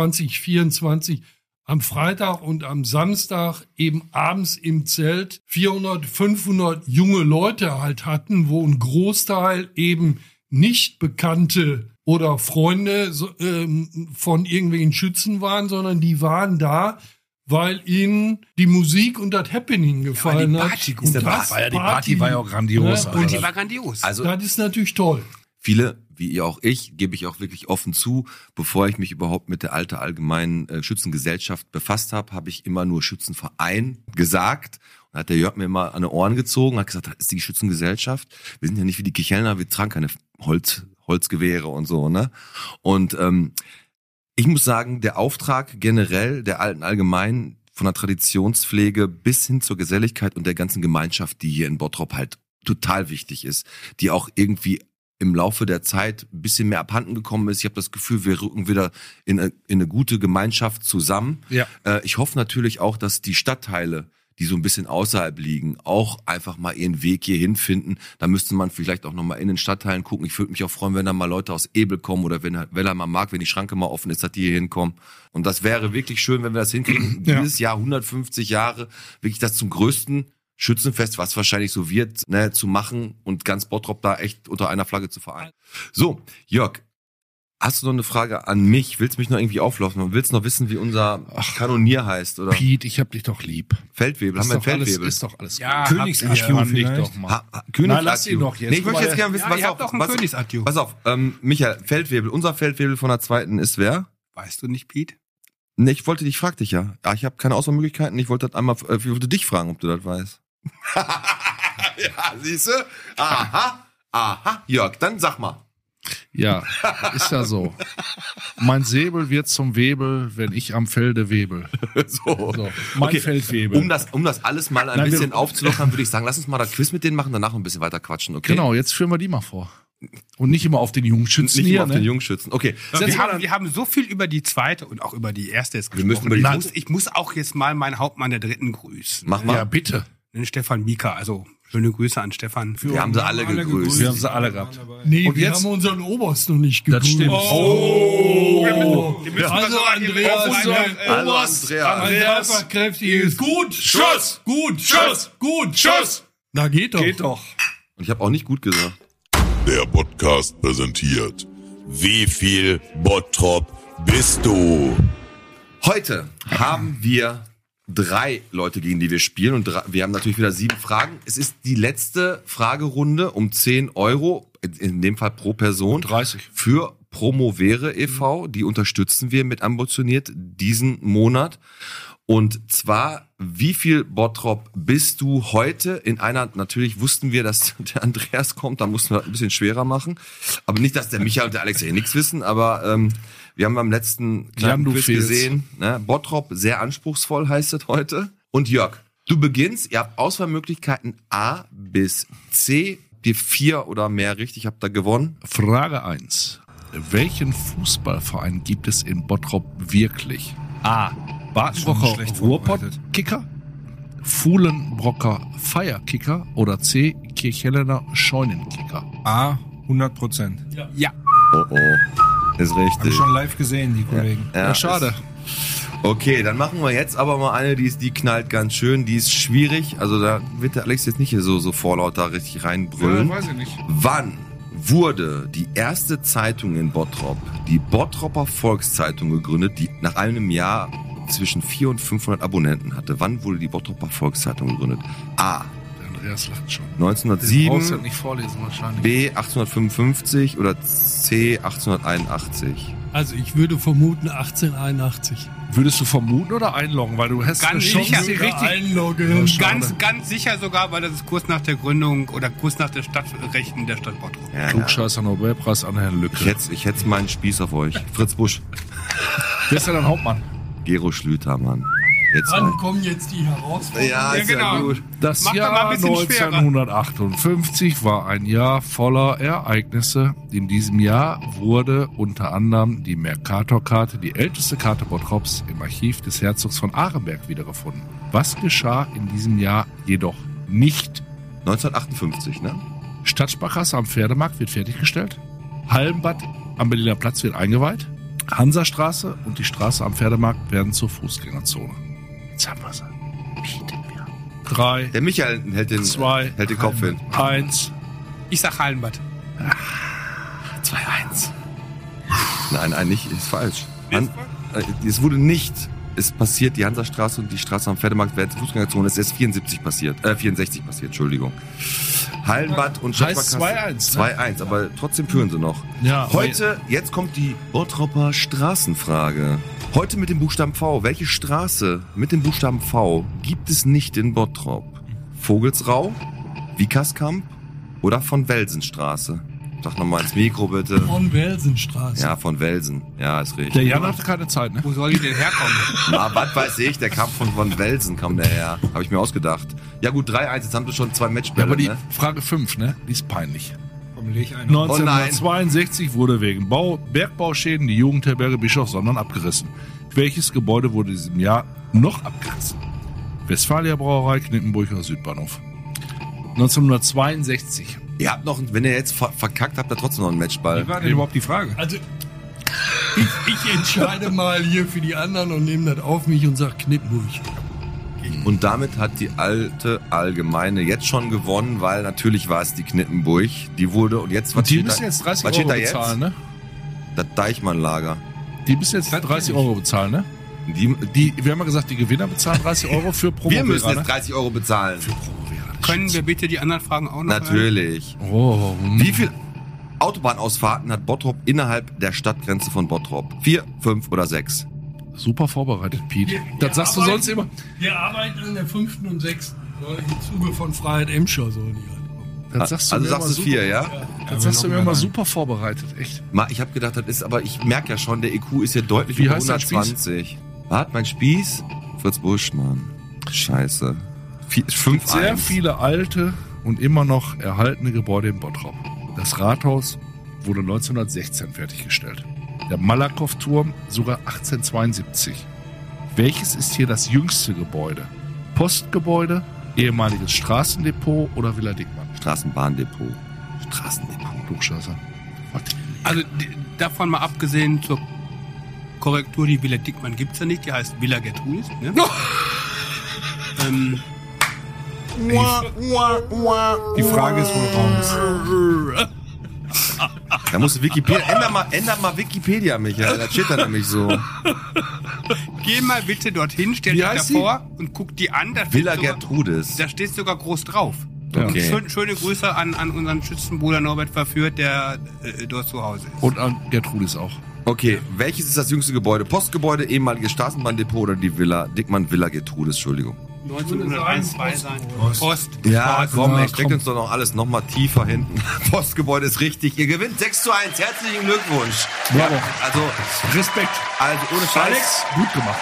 2024 am Freitag und am Samstag eben abends im Zelt 400, 500 junge Leute halt hatten, wo ein Großteil eben nicht bekannte oder Freunde von irgendwelchen Schützen waren, sondern die waren da, weil ihnen die Musik und das Happening gefallen hat. Die Party war ja auch grandios. Ja, Und die war grandios. Also das ist natürlich toll. viele, wie ihr auch ich, gebe ich auch wirklich offen zu, bevor ich mich überhaupt mit der Alte Allgemeinen Schützengesellschaft befasst habe, habe ich immer nur Schützenverein gesagt. Und hat der Jörg mir immer an die Ohren gezogen, hat gesagt, das ist die Schützengesellschaft. Wir sind ja nicht wie die Kichelner, wir tragen keine Holzgewehre und so, ne? Und ich muss sagen, der Auftrag generell der Alten Allgemeinen von der Traditionspflege bis hin zur Geselligkeit und der ganzen Gemeinschaft, die hier in Bottrop halt total wichtig ist, die auch irgendwie im Laufe der Zeit ein bisschen mehr abhanden gekommen ist. Ich habe das Gefühl, wir rücken wieder in eine gute Gemeinschaft zusammen. Ja. Ich hoffe natürlich auch, dass die Stadtteile, die so ein bisschen außerhalb liegen, auch einfach mal ihren Weg hier hinfinden. Da müsste man vielleicht auch nochmal in den Stadtteilen gucken. Ich würde mich auch freuen, wenn da mal Leute aus Ebel kommen oder wenn er mal mag, wenn die Schranke mal offen ist, dass die hier hinkommen. Und das wäre wirklich schön, wenn wir das hinkriegen. Ja. Dieses Jahr 150 Jahre, wirklich das zum größten Schützenfest, was wahrscheinlich so wird, ne, zu machen und ganz Bottrop da echt unter einer Flagge zu vereinen. So, Jörg, hast du noch eine Frage an mich? Willst du mich noch irgendwie auflaufen? Willst du noch wissen, wie unser Kanonier heißt? Oder? Pete, ich hab dich doch lieb. Feldwebel, haben wir einen Feldwebel? Ist doch alles ja, Königsatju vielleicht. Doch mal. Königsatju. Lass ihn doch jetzt. Nee, ich möchte jetzt gerne wissen, ja, pass auf, Michael, Feldwebel, unser Feldwebel von der zweiten ist wer? Weißt du nicht, Pete? Nee, ich frag dich ja. Ich habe keine Auswahlmöglichkeiten, ich wollte dich fragen, ob du das weißt. Ja, siehst du? Aha. Jörg, dann sag mal. Ja, ist ja so. Mein Säbel wird zum Webel, wenn ich am Felde webel. So. Mein Okay. Feldwebel. Um das alles mal ein bisschen aufzulockern, würde ich sagen, lass uns mal das Quiz mit denen machen, danach noch ein bisschen weiter quatschen, okay? Genau, jetzt führen wir die mal vor. Und nicht immer auf den Jungschützen Nicht hier, nur auf den Jungschützen. Okay. Wir haben so viel über die zweite und auch über die erste jetzt müssen gesprochen. über die Ich muss auch jetzt mal meinen Hauptmann der Dritten grüßen. Mach mal. Ja, bitte. Den Stefan Mika, also schöne Grüße an Stefan. Wir haben sie alle gegrüßt. Wir haben sie alle gehabt. Nee, Und wir jetzt? haben unseren Oberst noch nicht gegrüßt. Das stimmt. Also Andreas, Hallo, Oberst, Andreas. einfach kräftiges Gut, Schuss! Gut, Schuss, Gut, Schuss. Na geht doch. Geht doch. Und ich habe auch nicht gut gesagt. Der Podcast präsentiert. Wie viel Bottrop bist du? Heute haben wir 3 Leute, gegen die wir spielen und wir haben natürlich wieder 7 Fragen. Es ist die letzte Fragerunde um 10 €, in dem Fall pro Person. 30. Für Promovere e.V., die unterstützen wir mit ambitioniert diesen Monat. Und zwar, wie viel Bottrop bist du heute in einer, natürlich wussten wir, dass der Andreas kommt, da mussten wir das ein bisschen schwerer machen. Aber nicht, dass der Michael und der Alex ja nichts wissen, aber Wir haben beim letzten Jan, du Quiz fehlst. gesehen, ne? Bottrop sehr anspruchsvoll heißt es heute. Und Jörg, du beginnst, ihr habt Auswahlmöglichkeiten A bis C, die 4 oder mehr richtig habt ihr gewonnen. Frage 1. Welchen Fußballverein gibt es in Bottrop wirklich? A. Schon Badenbrocker schlecht vorbereitet. Ruhrpott-Kicker, Fuhlenbrocker Feierkicker oder C. Kirchhellener Scheunenkicker? A, 100%. Ja. Oh, ist Hab ich richtig. schon live gesehen, die Kollegen. Ja, schade. Okay, dann machen wir jetzt aber mal eine, die knallt ganz schön, die ist schwierig. Also da wird der Alex jetzt nicht hier so vorlaut da richtig reinbrüllen. weiß ich nicht. Wann wurde die erste Zeitung in Bottrop, die Bottropper Volkszeitung, gegründet, die nach einem Jahr zwischen 400 und 500 Abonnenten hatte? Wann wurde die Bottropper Volkszeitung gegründet? A. Andreas lacht schon. Du 1907, brauchst ja nicht vorlesen wahrscheinlich. B. 1855 oder C. 1881? Also ich würde vermuten 1881. Würdest du vermuten oder einloggen? Weil du hast Ganz eine Chance, sicher. die richtig... Einloggen. Ganz sicher sogar, weil das ist kurz nach der Gründung oder kurz nach der Stadtrechten der Stadt Bottrop. Ja, Klugscheißer Nobelpreis an Herrn Lücke. Ich hätte meinen Spieß auf euch. Fritz Busch, Wer ist denn dein Hauptmann? Gero Schlüter, Mann. Jetzt Wann mal. kommen jetzt die Herausforderungen? Ja, ist genau. ja gut. Das Mach doch mal Jahr ein bisschen schwerer. 1958 war ein Jahr voller Ereignisse. In diesem Jahr wurde unter anderem die Mercator-Karte, die älteste Karte Bottrops, im Archiv des Herzogs von Arenberg wiedergefunden. Was geschah in diesem Jahr jedoch nicht? 1958, ne? Stadtsparkasse am Pferdemarkt wird fertiggestellt. Hallenbad am Berliner Platz wird eingeweiht. Hansastraße und die Straße am Pferdemarkt werden zur Fußgängerzone. Jetzt haben wir sie. Mieten wir. 3, Der Michael hält den 2, hält den Kopf hin. 1. Ich sag Hallenbad. 2-1. Nein, nicht, ist falsch. Es wurde nicht, es passiert, die Hansastraße und die Straße am Pferdemarkt werden zur Fußgängerzone. Es ist 64 passiert, Entschuldigung. Hallenbad und Heißt Stadtsparkasse. 2-1, 2-1, aber trotzdem führen sie noch. Ja, Heute, jetzt kommt die Bottropper Straßenfrage. Heute mit dem Buchstaben V. Welche Straße mit dem Buchstaben V gibt es nicht in Bottrop? Vogelsrau, Wiekerskamp oder von Welsenstraße? Sag nochmal ins Mikro bitte. Von Welsenstraße. Ja, von Welsen. Ja, ist richtig. Der Jan hatte keine Zeit, ne? Wo soll die denn herkommen? Na, was weiß ich, der kam von Welsen, kam der her. Habe ich mir ausgedacht. Ja gut, 3-1, jetzt haben wir schon 2 Matchbälle, Ja, aber die ne? Frage 5, ne? Die ist peinlich. Komm, leg einen. 1962 wurde wegen Bergbauschäden die Jugendherberge Bischofsondern abgerissen. Welches Gebäude wurde in diesem Jahr noch abgerissen? Westfalia Brauerei, Knippenburger Südbahnhof. 1962. Ihr habt noch, wenn ihr jetzt verkackt habt, ihr trotzdem noch einen Matchball. Wie war denn überhaupt die Frage? Also ich entscheide mal hier für die anderen und nehme das auf mich und sag Knippenburg. Und damit hat die alte Allgemeine jetzt schon gewonnen, weil natürlich war es die Knippenburg. Die wurde, und jetzt, was Und die steht müssen da? jetzt 30 Was steht Euro da jetzt? bezahlen, ne? Das Deichmann-Lager. Die müssen jetzt 30 Euro bezahlen, ne? Wir haben ja gesagt, die Gewinner bezahlen 30 Euro für Promovera. Wir müssen ne? jetzt 30 Euro bezahlen. Können wir bitte die anderen Fragen auch noch Natürlich. Oh, Wie viel Autobahnausfahrten hat Bottrop innerhalb der Stadtgrenze von Bottrop? 4, 5 oder 6? super vorbereitet, Pete. Das sagst du sonst immer. Wir arbeiten an der 5. und 6. Im Zuge von Freiheit Emscher sollen die halt. Das sagst du Also mir sagst immer du 4, ja? Das sagst du mir immer super vorbereitet, echt. Ich habe gedacht, das ist, aber ich merke ja schon, der IQ ist ja deutlich Wie über heißt dein Spieß? 120. Was, mein Spieß? Fritz Busch, Mann. Scheiße. Sehr 5-1. viele alte und immer noch erhaltene Gebäude in Bottrop. Das Rathaus wurde 1916 fertiggestellt. Der Malakow-Turm sogar 1872. Welches ist hier das jüngste Gebäude? Postgebäude, ehemaliges Straßendepot oder Villa Dickmann? Straßenbahndepot. Straßendepot. Klugscheißer. Also davon mal abgesehen zur Korrektur, die Villa Dickmann gibt's ja nicht, die heißt Villa Gertrudis. Ne? Die Frage ist wohl raus. Da musst du Wikipedia, änder mal Wikipedia, Michael, das steht da nämlich so. Geh mal bitte dorthin, stell Wie dich heißt davor und guck die an. Da steht Villa sogar, Gertrudis. da steht sogar groß drauf. Okay. Schöne Grüße an unseren Schützenbruder Norbert Verführt, der dort zu Hause ist. Und an Gertrudis auch. Okay, welches ist das jüngste Gebäude? Postgebäude, ehemaliges Straßenbahndepot oder die Villa Dickmann Villa Gertrudis, Entschuldigung. 1901 sein. Post. Ja, komm, Ja, steckt uns doch noch alles noch mal tiefer hinten. Postgebäude ist richtig. Ihr gewinnt 6:1. Herzlichen Glückwunsch. Bravo. Also, Respekt. also ohne Scheiß. Alex, gut gemacht.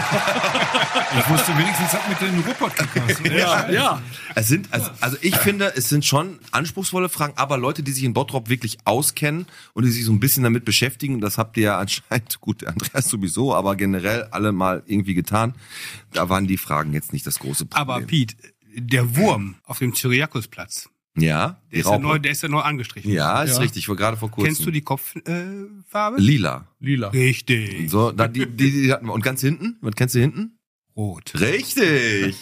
Ich wusste wenigstens ab mit den Ruhrpott-Kickers. Ja. Es sind, also ich finde, es sind schon anspruchsvolle Fragen, aber Leute, die sich in Bottrop wirklich auskennen und die sich so ein bisschen damit beschäftigen, und das habt ihr ja anscheinend, gut, der Andreas sowieso, aber generell alle mal irgendwie getan, da waren die Fragen jetzt nicht das große Problem. Aber Piet, der Wurm auf dem Cyriakusplatz, Ja, die Raupe. der ist ja neu angestrichen. Ja, ist Ja. richtig, war gerade vor kurzem. Kennst du die Kopffarbe? Lila. Lila. Richtig. So, da, die hatten wir. Und ganz hinten? Was kennst du hinten? Rot. Richtig.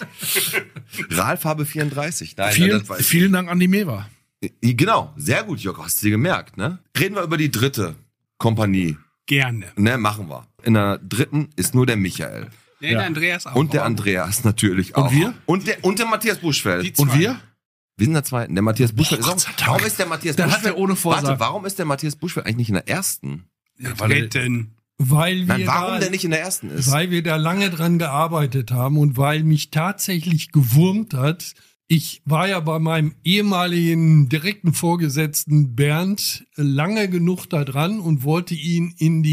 Rahlfarbe 34. Nein, das weiß ich. Vielen Dank an die Mewa. Genau, sehr gut, Jörg, hast du dir gemerkt, ne? Reden wir über die dritte Kompanie. Gerne. Ne, machen wir. In der dritten ist nur der Michael. Nee, der Andreas auch. Und der Andreas natürlich auch. wir? Und der Matthias Buschfeld. Die Und zwei. wir? Wir sind der zweiten. Der Matthias Buschfeld ist Gott auch. sei Dank. Warum ist der Matthias Der Buschfeld? hat ja ohne Vorsatz. Warte, warum ist der Matthias Buschfeld eigentlich nicht in der ersten? Dritten. Weil wir Nein, warum da, der nicht in der ersten ist? Weil wir da lange dran gearbeitet haben und weil mich tatsächlich gewurmt hat. Ich war ja bei meinem ehemaligen direkten Vorgesetzten Bernd lange genug da dran und wollte ihn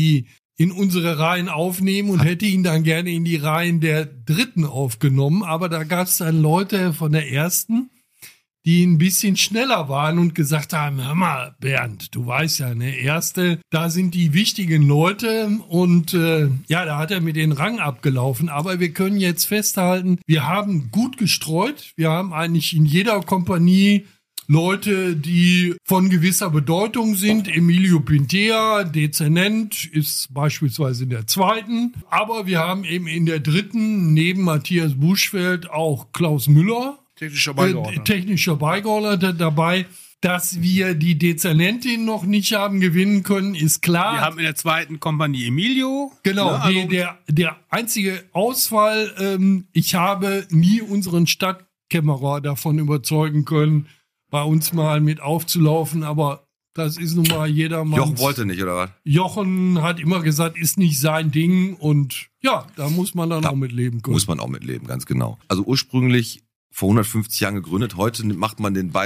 in unsere Reihen aufnehmen und hätte ihn dann gerne in die Reihen der dritten aufgenommen. Aber da gab es dann Leute von der ersten, die ein bisschen schneller waren und gesagt haben, hör mal, Bernd, du weißt ja, ne, erste, da sind die wichtigen Leute und ja, da hat er mit den Rang abgelaufen. Aber wir können jetzt festhalten, wir haben gut gestreut. Wir haben eigentlich in jeder Kompanie Leute, die von gewisser Bedeutung sind. Emilio Pintea, Dezernent, ist beispielsweise in der zweiten. Aber wir haben eben in der dritten neben Matthias Buschfeld auch Klaus Müller, Technischer Beigeordneter. technischer Beigeordneter dabei. Dass wir die Dezernentin noch nicht haben gewinnen können, ist klar. Wir haben in der zweiten Kompanie Emilio. Genau, Ne, also der einzige Ausfall, ich habe nie unseren Stadtkämmerer davon überzeugen können, bei uns mal mit aufzulaufen, aber das ist nun mal jedermanns. Jochen wollte nicht, oder was? Jochen hat immer gesagt, ist nicht sein Ding und ja, da muss man dann auch mit leben können. Muss man auch mitleben, ganz genau. Also ursprünglich vor 150 Jahren gegründet. Heute macht man den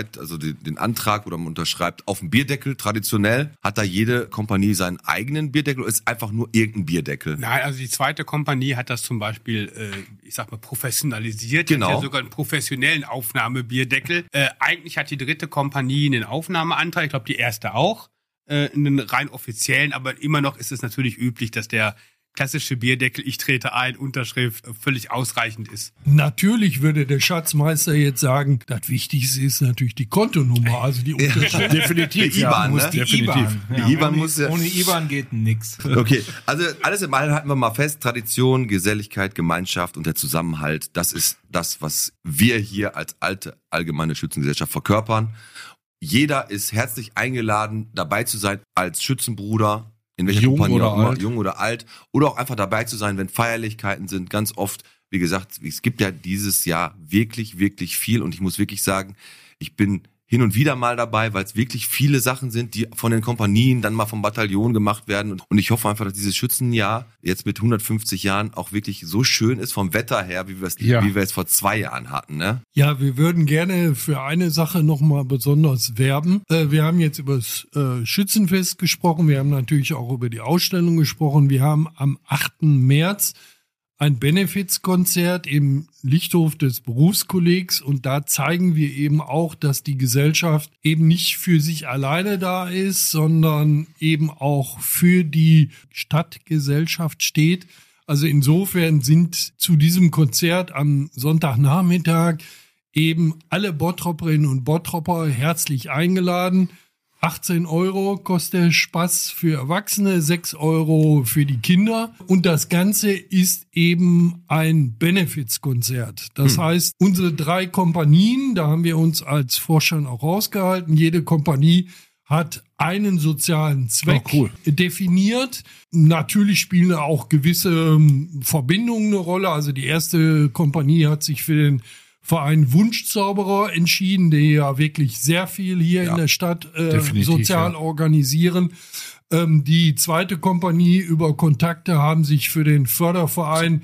Antrag oder man unterschreibt auf dem Bierdeckel. Traditionell hat da jede Kompanie seinen eigenen Bierdeckel oder ist einfach nur irgendein Bierdeckel? Nein, also die zweite Kompanie hat das zum Beispiel, ich sag mal, professionalisiert. Genau. Hat ja sogar einen professionellen Aufnahmebierdeckel. Eigentlich hat die dritte Kompanie einen Aufnahmeantrag, ich glaube die erste auch, einen rein offiziellen, aber immer noch ist es natürlich üblich, dass der klassische Bierdeckel, ich trete ein, Unterschrift, völlig ausreichend ist. Natürlich würde der Schatzmeister jetzt sagen, das Wichtigste ist natürlich die Kontonummer, also die Unterschrift. Definitiv. Die IBAN, muss ne? definitiv. IBAN. Die IBAN muss ja. Ohne IBAN geht nix. Okay, also alles im Allen halten wir mal fest, Tradition, Geselligkeit, Gemeinschaft und der Zusammenhalt, das ist das, was wir hier als alte allgemeine Schützengesellschaft verkörpern. Jeder ist herzlich eingeladen, dabei zu sein als Schützenbruder, in welcher Jung Kompanie oder auch immer, alt. jung oder alt, oder auch einfach dabei zu sein, wenn Feierlichkeiten sind. Ganz oft, wie gesagt, es gibt ja dieses Jahr wirklich, wirklich viel und ich muss wirklich sagen, ich bin hin und wieder mal dabei, weil es wirklich viele Sachen sind, die von den Kompanien, dann mal vom Bataillon gemacht werden. Und ich hoffe einfach, dass dieses Schützenjahr jetzt mit 150 Jahren auch wirklich so schön ist vom Wetter her, wie wir es vor 2 Jahren hatten. Ne? Ja, wir würden gerne für eine Sache nochmal besonders werben. Wir haben jetzt über das Schützenfest gesprochen. Wir haben natürlich auch über die Ausstellung gesprochen. Wir haben am 8. März ein Benefizkonzert im Lichthof des Berufskollegs und da zeigen wir eben auch, dass die Gesellschaft eben nicht für sich alleine da ist, sondern eben auch für die Stadtgesellschaft steht. Also insofern sind zu diesem Konzert am Sonntagnachmittag eben alle Bottroperinnen und Bottropper herzlich eingeladen. 18 € kostet der Spaß für Erwachsene, 6 € für die Kinder. Und das Ganze ist eben ein Benefizkonzert. Das heißt, unsere 3 Kompanien, da haben wir uns als Vorstand auch rausgehalten, jede Kompanie hat einen sozialen Zweck definiert. Natürlich spielen da auch gewisse Verbindungen eine Rolle. Also die erste Kompanie hat sich für den Verein Wunschzauberer entschieden, die ja wirklich sehr viel hier in der Stadt sozial organisieren. Die zweite Kompanie über Kontakte haben sich für den Förderverein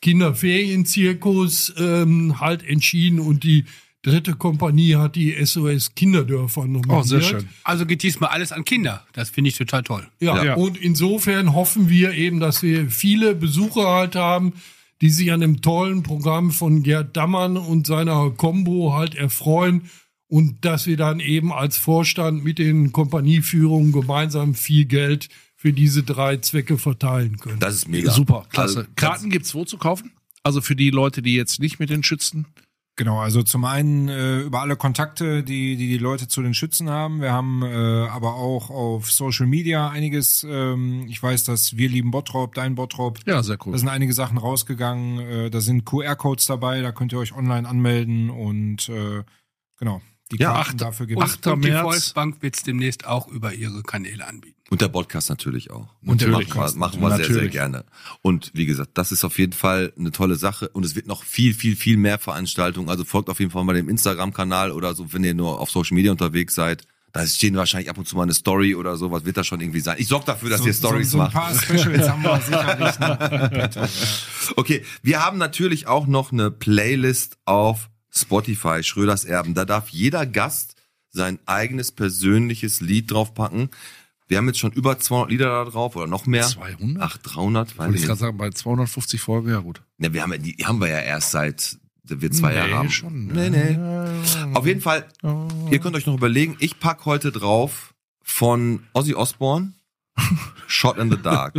Kinderferienzirkus halt entschieden und die 3. Kompanie hat die SOS Kinderdörfer nominiert. Oh, sehr schön. Also geht diesmal alles an Kinder. Das finde ich total toll. Ja, und insofern hoffen wir eben, dass wir viele Besucher halt haben, die sich an dem tollen Programm von Gerd Dammann und seiner Combo halt erfreuen und dass wir dann eben als Vorstand mit den Kompanieführungen gemeinsam viel Geld für diese 3 Zwecke verteilen können. Das ist mega. Super, klasse. Also, Karten gibt's wo zu kaufen? Also für die Leute, die jetzt nicht mit den Schützen. Genau, also zum einen über alle Kontakte, die Leute zu den Schützen haben. Wir haben aber auch auf Social Media einiges. Ich weiß, dass Wir lieben Bottrop, Dein Bottrop. Ja, sehr cool. Da sind einige Sachen rausgegangen. Da sind QR-Codes dabei, da könnt ihr euch online anmelden und genau. Die Karten dafür gibt es. Und die Volksbank wird es demnächst auch über ihre Kanäle anbieten. Und der Podcast natürlich auch. Natürlich. Machen wir sehr, sehr gerne. Und wie gesagt, das ist auf jeden Fall eine tolle Sache. Und es wird noch viel, viel, viel mehr Veranstaltungen. Also folgt auf jeden Fall mal dem Instagram-Kanal oder so, wenn ihr nur auf Social Media unterwegs seid. Da stehen wahrscheinlich ab und zu mal eine Story oder sowas, wird das schon irgendwie sein. Ich sorge dafür, dass ihr Stories macht. So ein paar Specials haben wir sicherlich noch. Okay, wir haben natürlich auch noch eine Playlist auf Spotify, Schröders Erben. Da darf jeder Gast sein eigenes persönliches Lied draufpacken. Wir haben jetzt schon über 200 Lieder da drauf oder noch mehr. 200? Ach, 300. Wollte ich gerade sagen, bei 250 Folgen, ja gut. Ja, die haben wir ja erst seit wir 2 Jahre haben. Schon, Nee. Auf jeden Fall, ihr könnt euch noch überlegen, ich pack heute drauf von Ozzy Osbourne Shot in the Dark.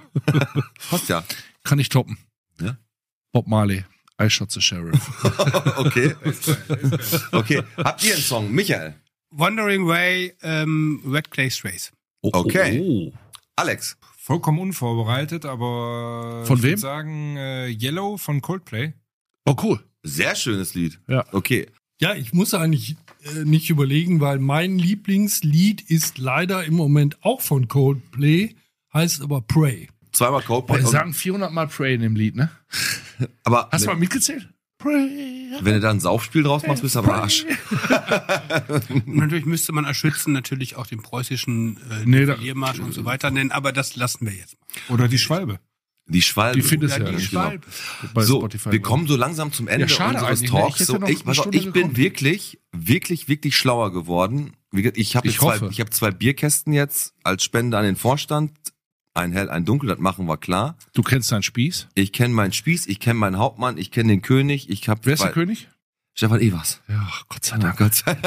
Passt ja. Kann ich toppen. Ja? Bob Marley, I Shot the Sheriff. Okay. Okay. Habt ihr einen Song? Michael? Wandering Way, Red Clay Strays. Okay. Alex? Vollkommen unvorbereitet, aber von ich wem? würde sagen Yellow von Coldplay. Oh, cool. Sehr schönes Lied. Ja. Okay. Ja, ich muss eigentlich nicht überlegen, weil mein Lieblingslied ist leider im Moment auch von Coldplay, heißt aber Pray. Zweimal Coldplay. Wir sagen 400 Mal Pray in dem Lied, ne? Aber hast du mal mitgezählt? Pray. Wenn du da ein Saufspiel draus machst, bist du am Arsch. Und natürlich müsste man als Schützen natürlich auch den preußischen Marsch und so weiter nennen, aber das lassen wir jetzt mal. Oder die Schwalbe. Die Schwalbe. Die findest du ja die nicht. Schwalbe. Genau. So, wir kommen so langsam zum Ende unseres Talks. So, ich bin wirklich schlauer geworden. Ich habe hab 2 Bierkästen jetzt als Spende an den Vorstand. Ein hell, ein dunkel, das machen wir klar. Du kennst deinen Spieß? Ich kenne meinen Spieß, ich kenne meinen Hauptmann, ich kenne den König. Wer ist der König? Stefan Evers. Ja, Gott sei Dank.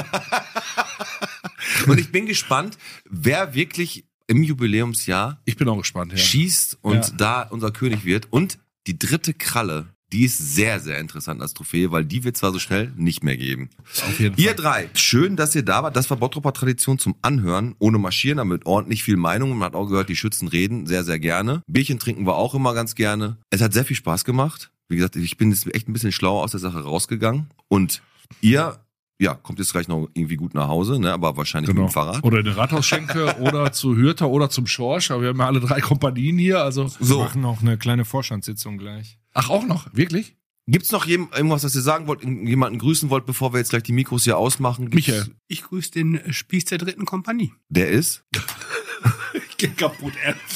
Und ich bin gespannt, wer wirklich im Jubiläumsjahr ich bin auch gespannt, schießt und da unser König wird. Und die 3. Kralle, die ist sehr, sehr interessant als Trophäe, weil die wird zwar so schnell nicht mehr geben. Auf jeden Ihr Fall. 3, schön, dass ihr da wart. Das war Bottroper Tradition zum Anhören, ohne Marschieren, damit ordentlich viel Meinung. Man hat auch gehört, die Schützen reden sehr, sehr gerne. Bierchen trinken wir auch immer ganz gerne. Es hat sehr viel Spaß gemacht. Wie gesagt, ich bin jetzt echt ein bisschen schlauer aus der Sache rausgegangen. Und ihr kommt jetzt gleich noch irgendwie gut nach Hause, ne? Aber wahrscheinlich mit dem Fahrrad. Oder in den Rathausschenke oder zu Hürter oder zum Schorsch. Aber wir haben ja alle 3 Kompanien hier. Also Wir machen noch eine kleine Vorstandssitzung gleich. Ach, auch noch? Wirklich? Gibt's noch irgendwas, was ihr sagen wollt, jemanden grüßen wollt, bevor wir jetzt gleich die Mikros hier ausmachen? Michael. Ich grüße den Spieß der 3. Kompanie. Der ist? Ich geh kaputt,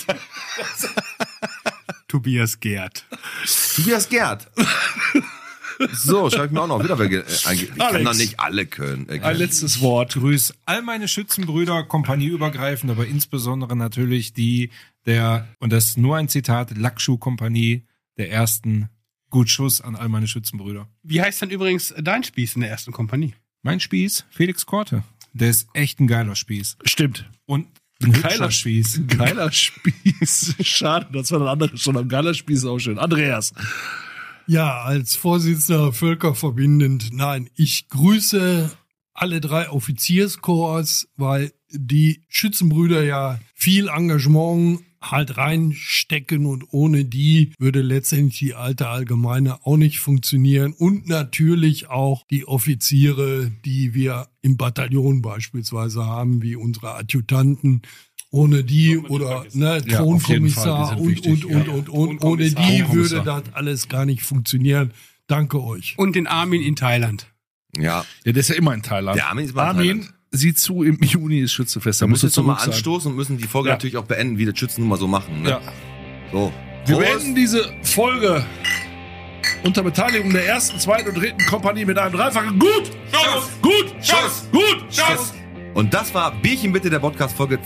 Tobias Gerd. Tobias Gerd. So, schreibe ich mir auch noch wieder. Ich kann doch nicht alle können. Ein letztes Wort. Grüß all meine Schützenbrüder, kompanieübergreifend, aber insbesondere natürlich und das ist nur ein Zitat, Lackschuh-Kompanie der ersten. Gut Schuss an all meine Schützenbrüder. Wie heißt denn übrigens dein Spieß in der 1. Kompanie? Mein Spieß, Felix Korte. Der ist echt ein geiler Spieß. Stimmt. Und ein geiler Spieß. Ein geiler Spieß. Schade, das war ein anderer schon. Ein geiler Spieß ist auch schön. Andreas. Ja, als Vorsitzender völkerverbindend, nein, ich grüße alle 3 Offizierskorps, weil die Schützenbrüder ja viel Engagement halt reinstecken und ohne die würde letztendlich die alte Allgemeine auch nicht funktionieren und natürlich auch die Offiziere, die wir im Bataillon beispielsweise haben, wie unsere Adjutanten. Ohne die oder Thronkommissar und ohne die würde das alles gar nicht funktionieren. Danke euch. Und den Armin in Thailand. Ja. Ja, der ist ja immer in Thailand. Der Armin ist immer in Thailand. Sieh zu, im Juni ist Schützenfest. Da müssen wir jetzt nochmal anstoßen und müssen die Folge natürlich auch beenden, wie das Schützen nun mal so machen. Ne? Ja. So. Wir beenden diese Folge unter Beteiligung der 1., 2. und 3. Kompanie mit einem dreifachen Gut, Schuss, Gut, Schuss, Gut, Schuss. Und das war Bierchen bitte, der Podcast Folge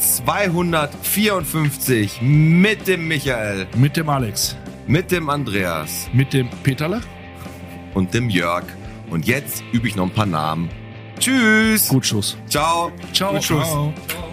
254 mit dem Michael, mit dem Alex, mit dem Andreas mit dem Peterle und dem Jörg. Und jetzt übe ich noch ein paar Namen. Tschüss. Gut Schuss. Ciao. Ciao. Ciao.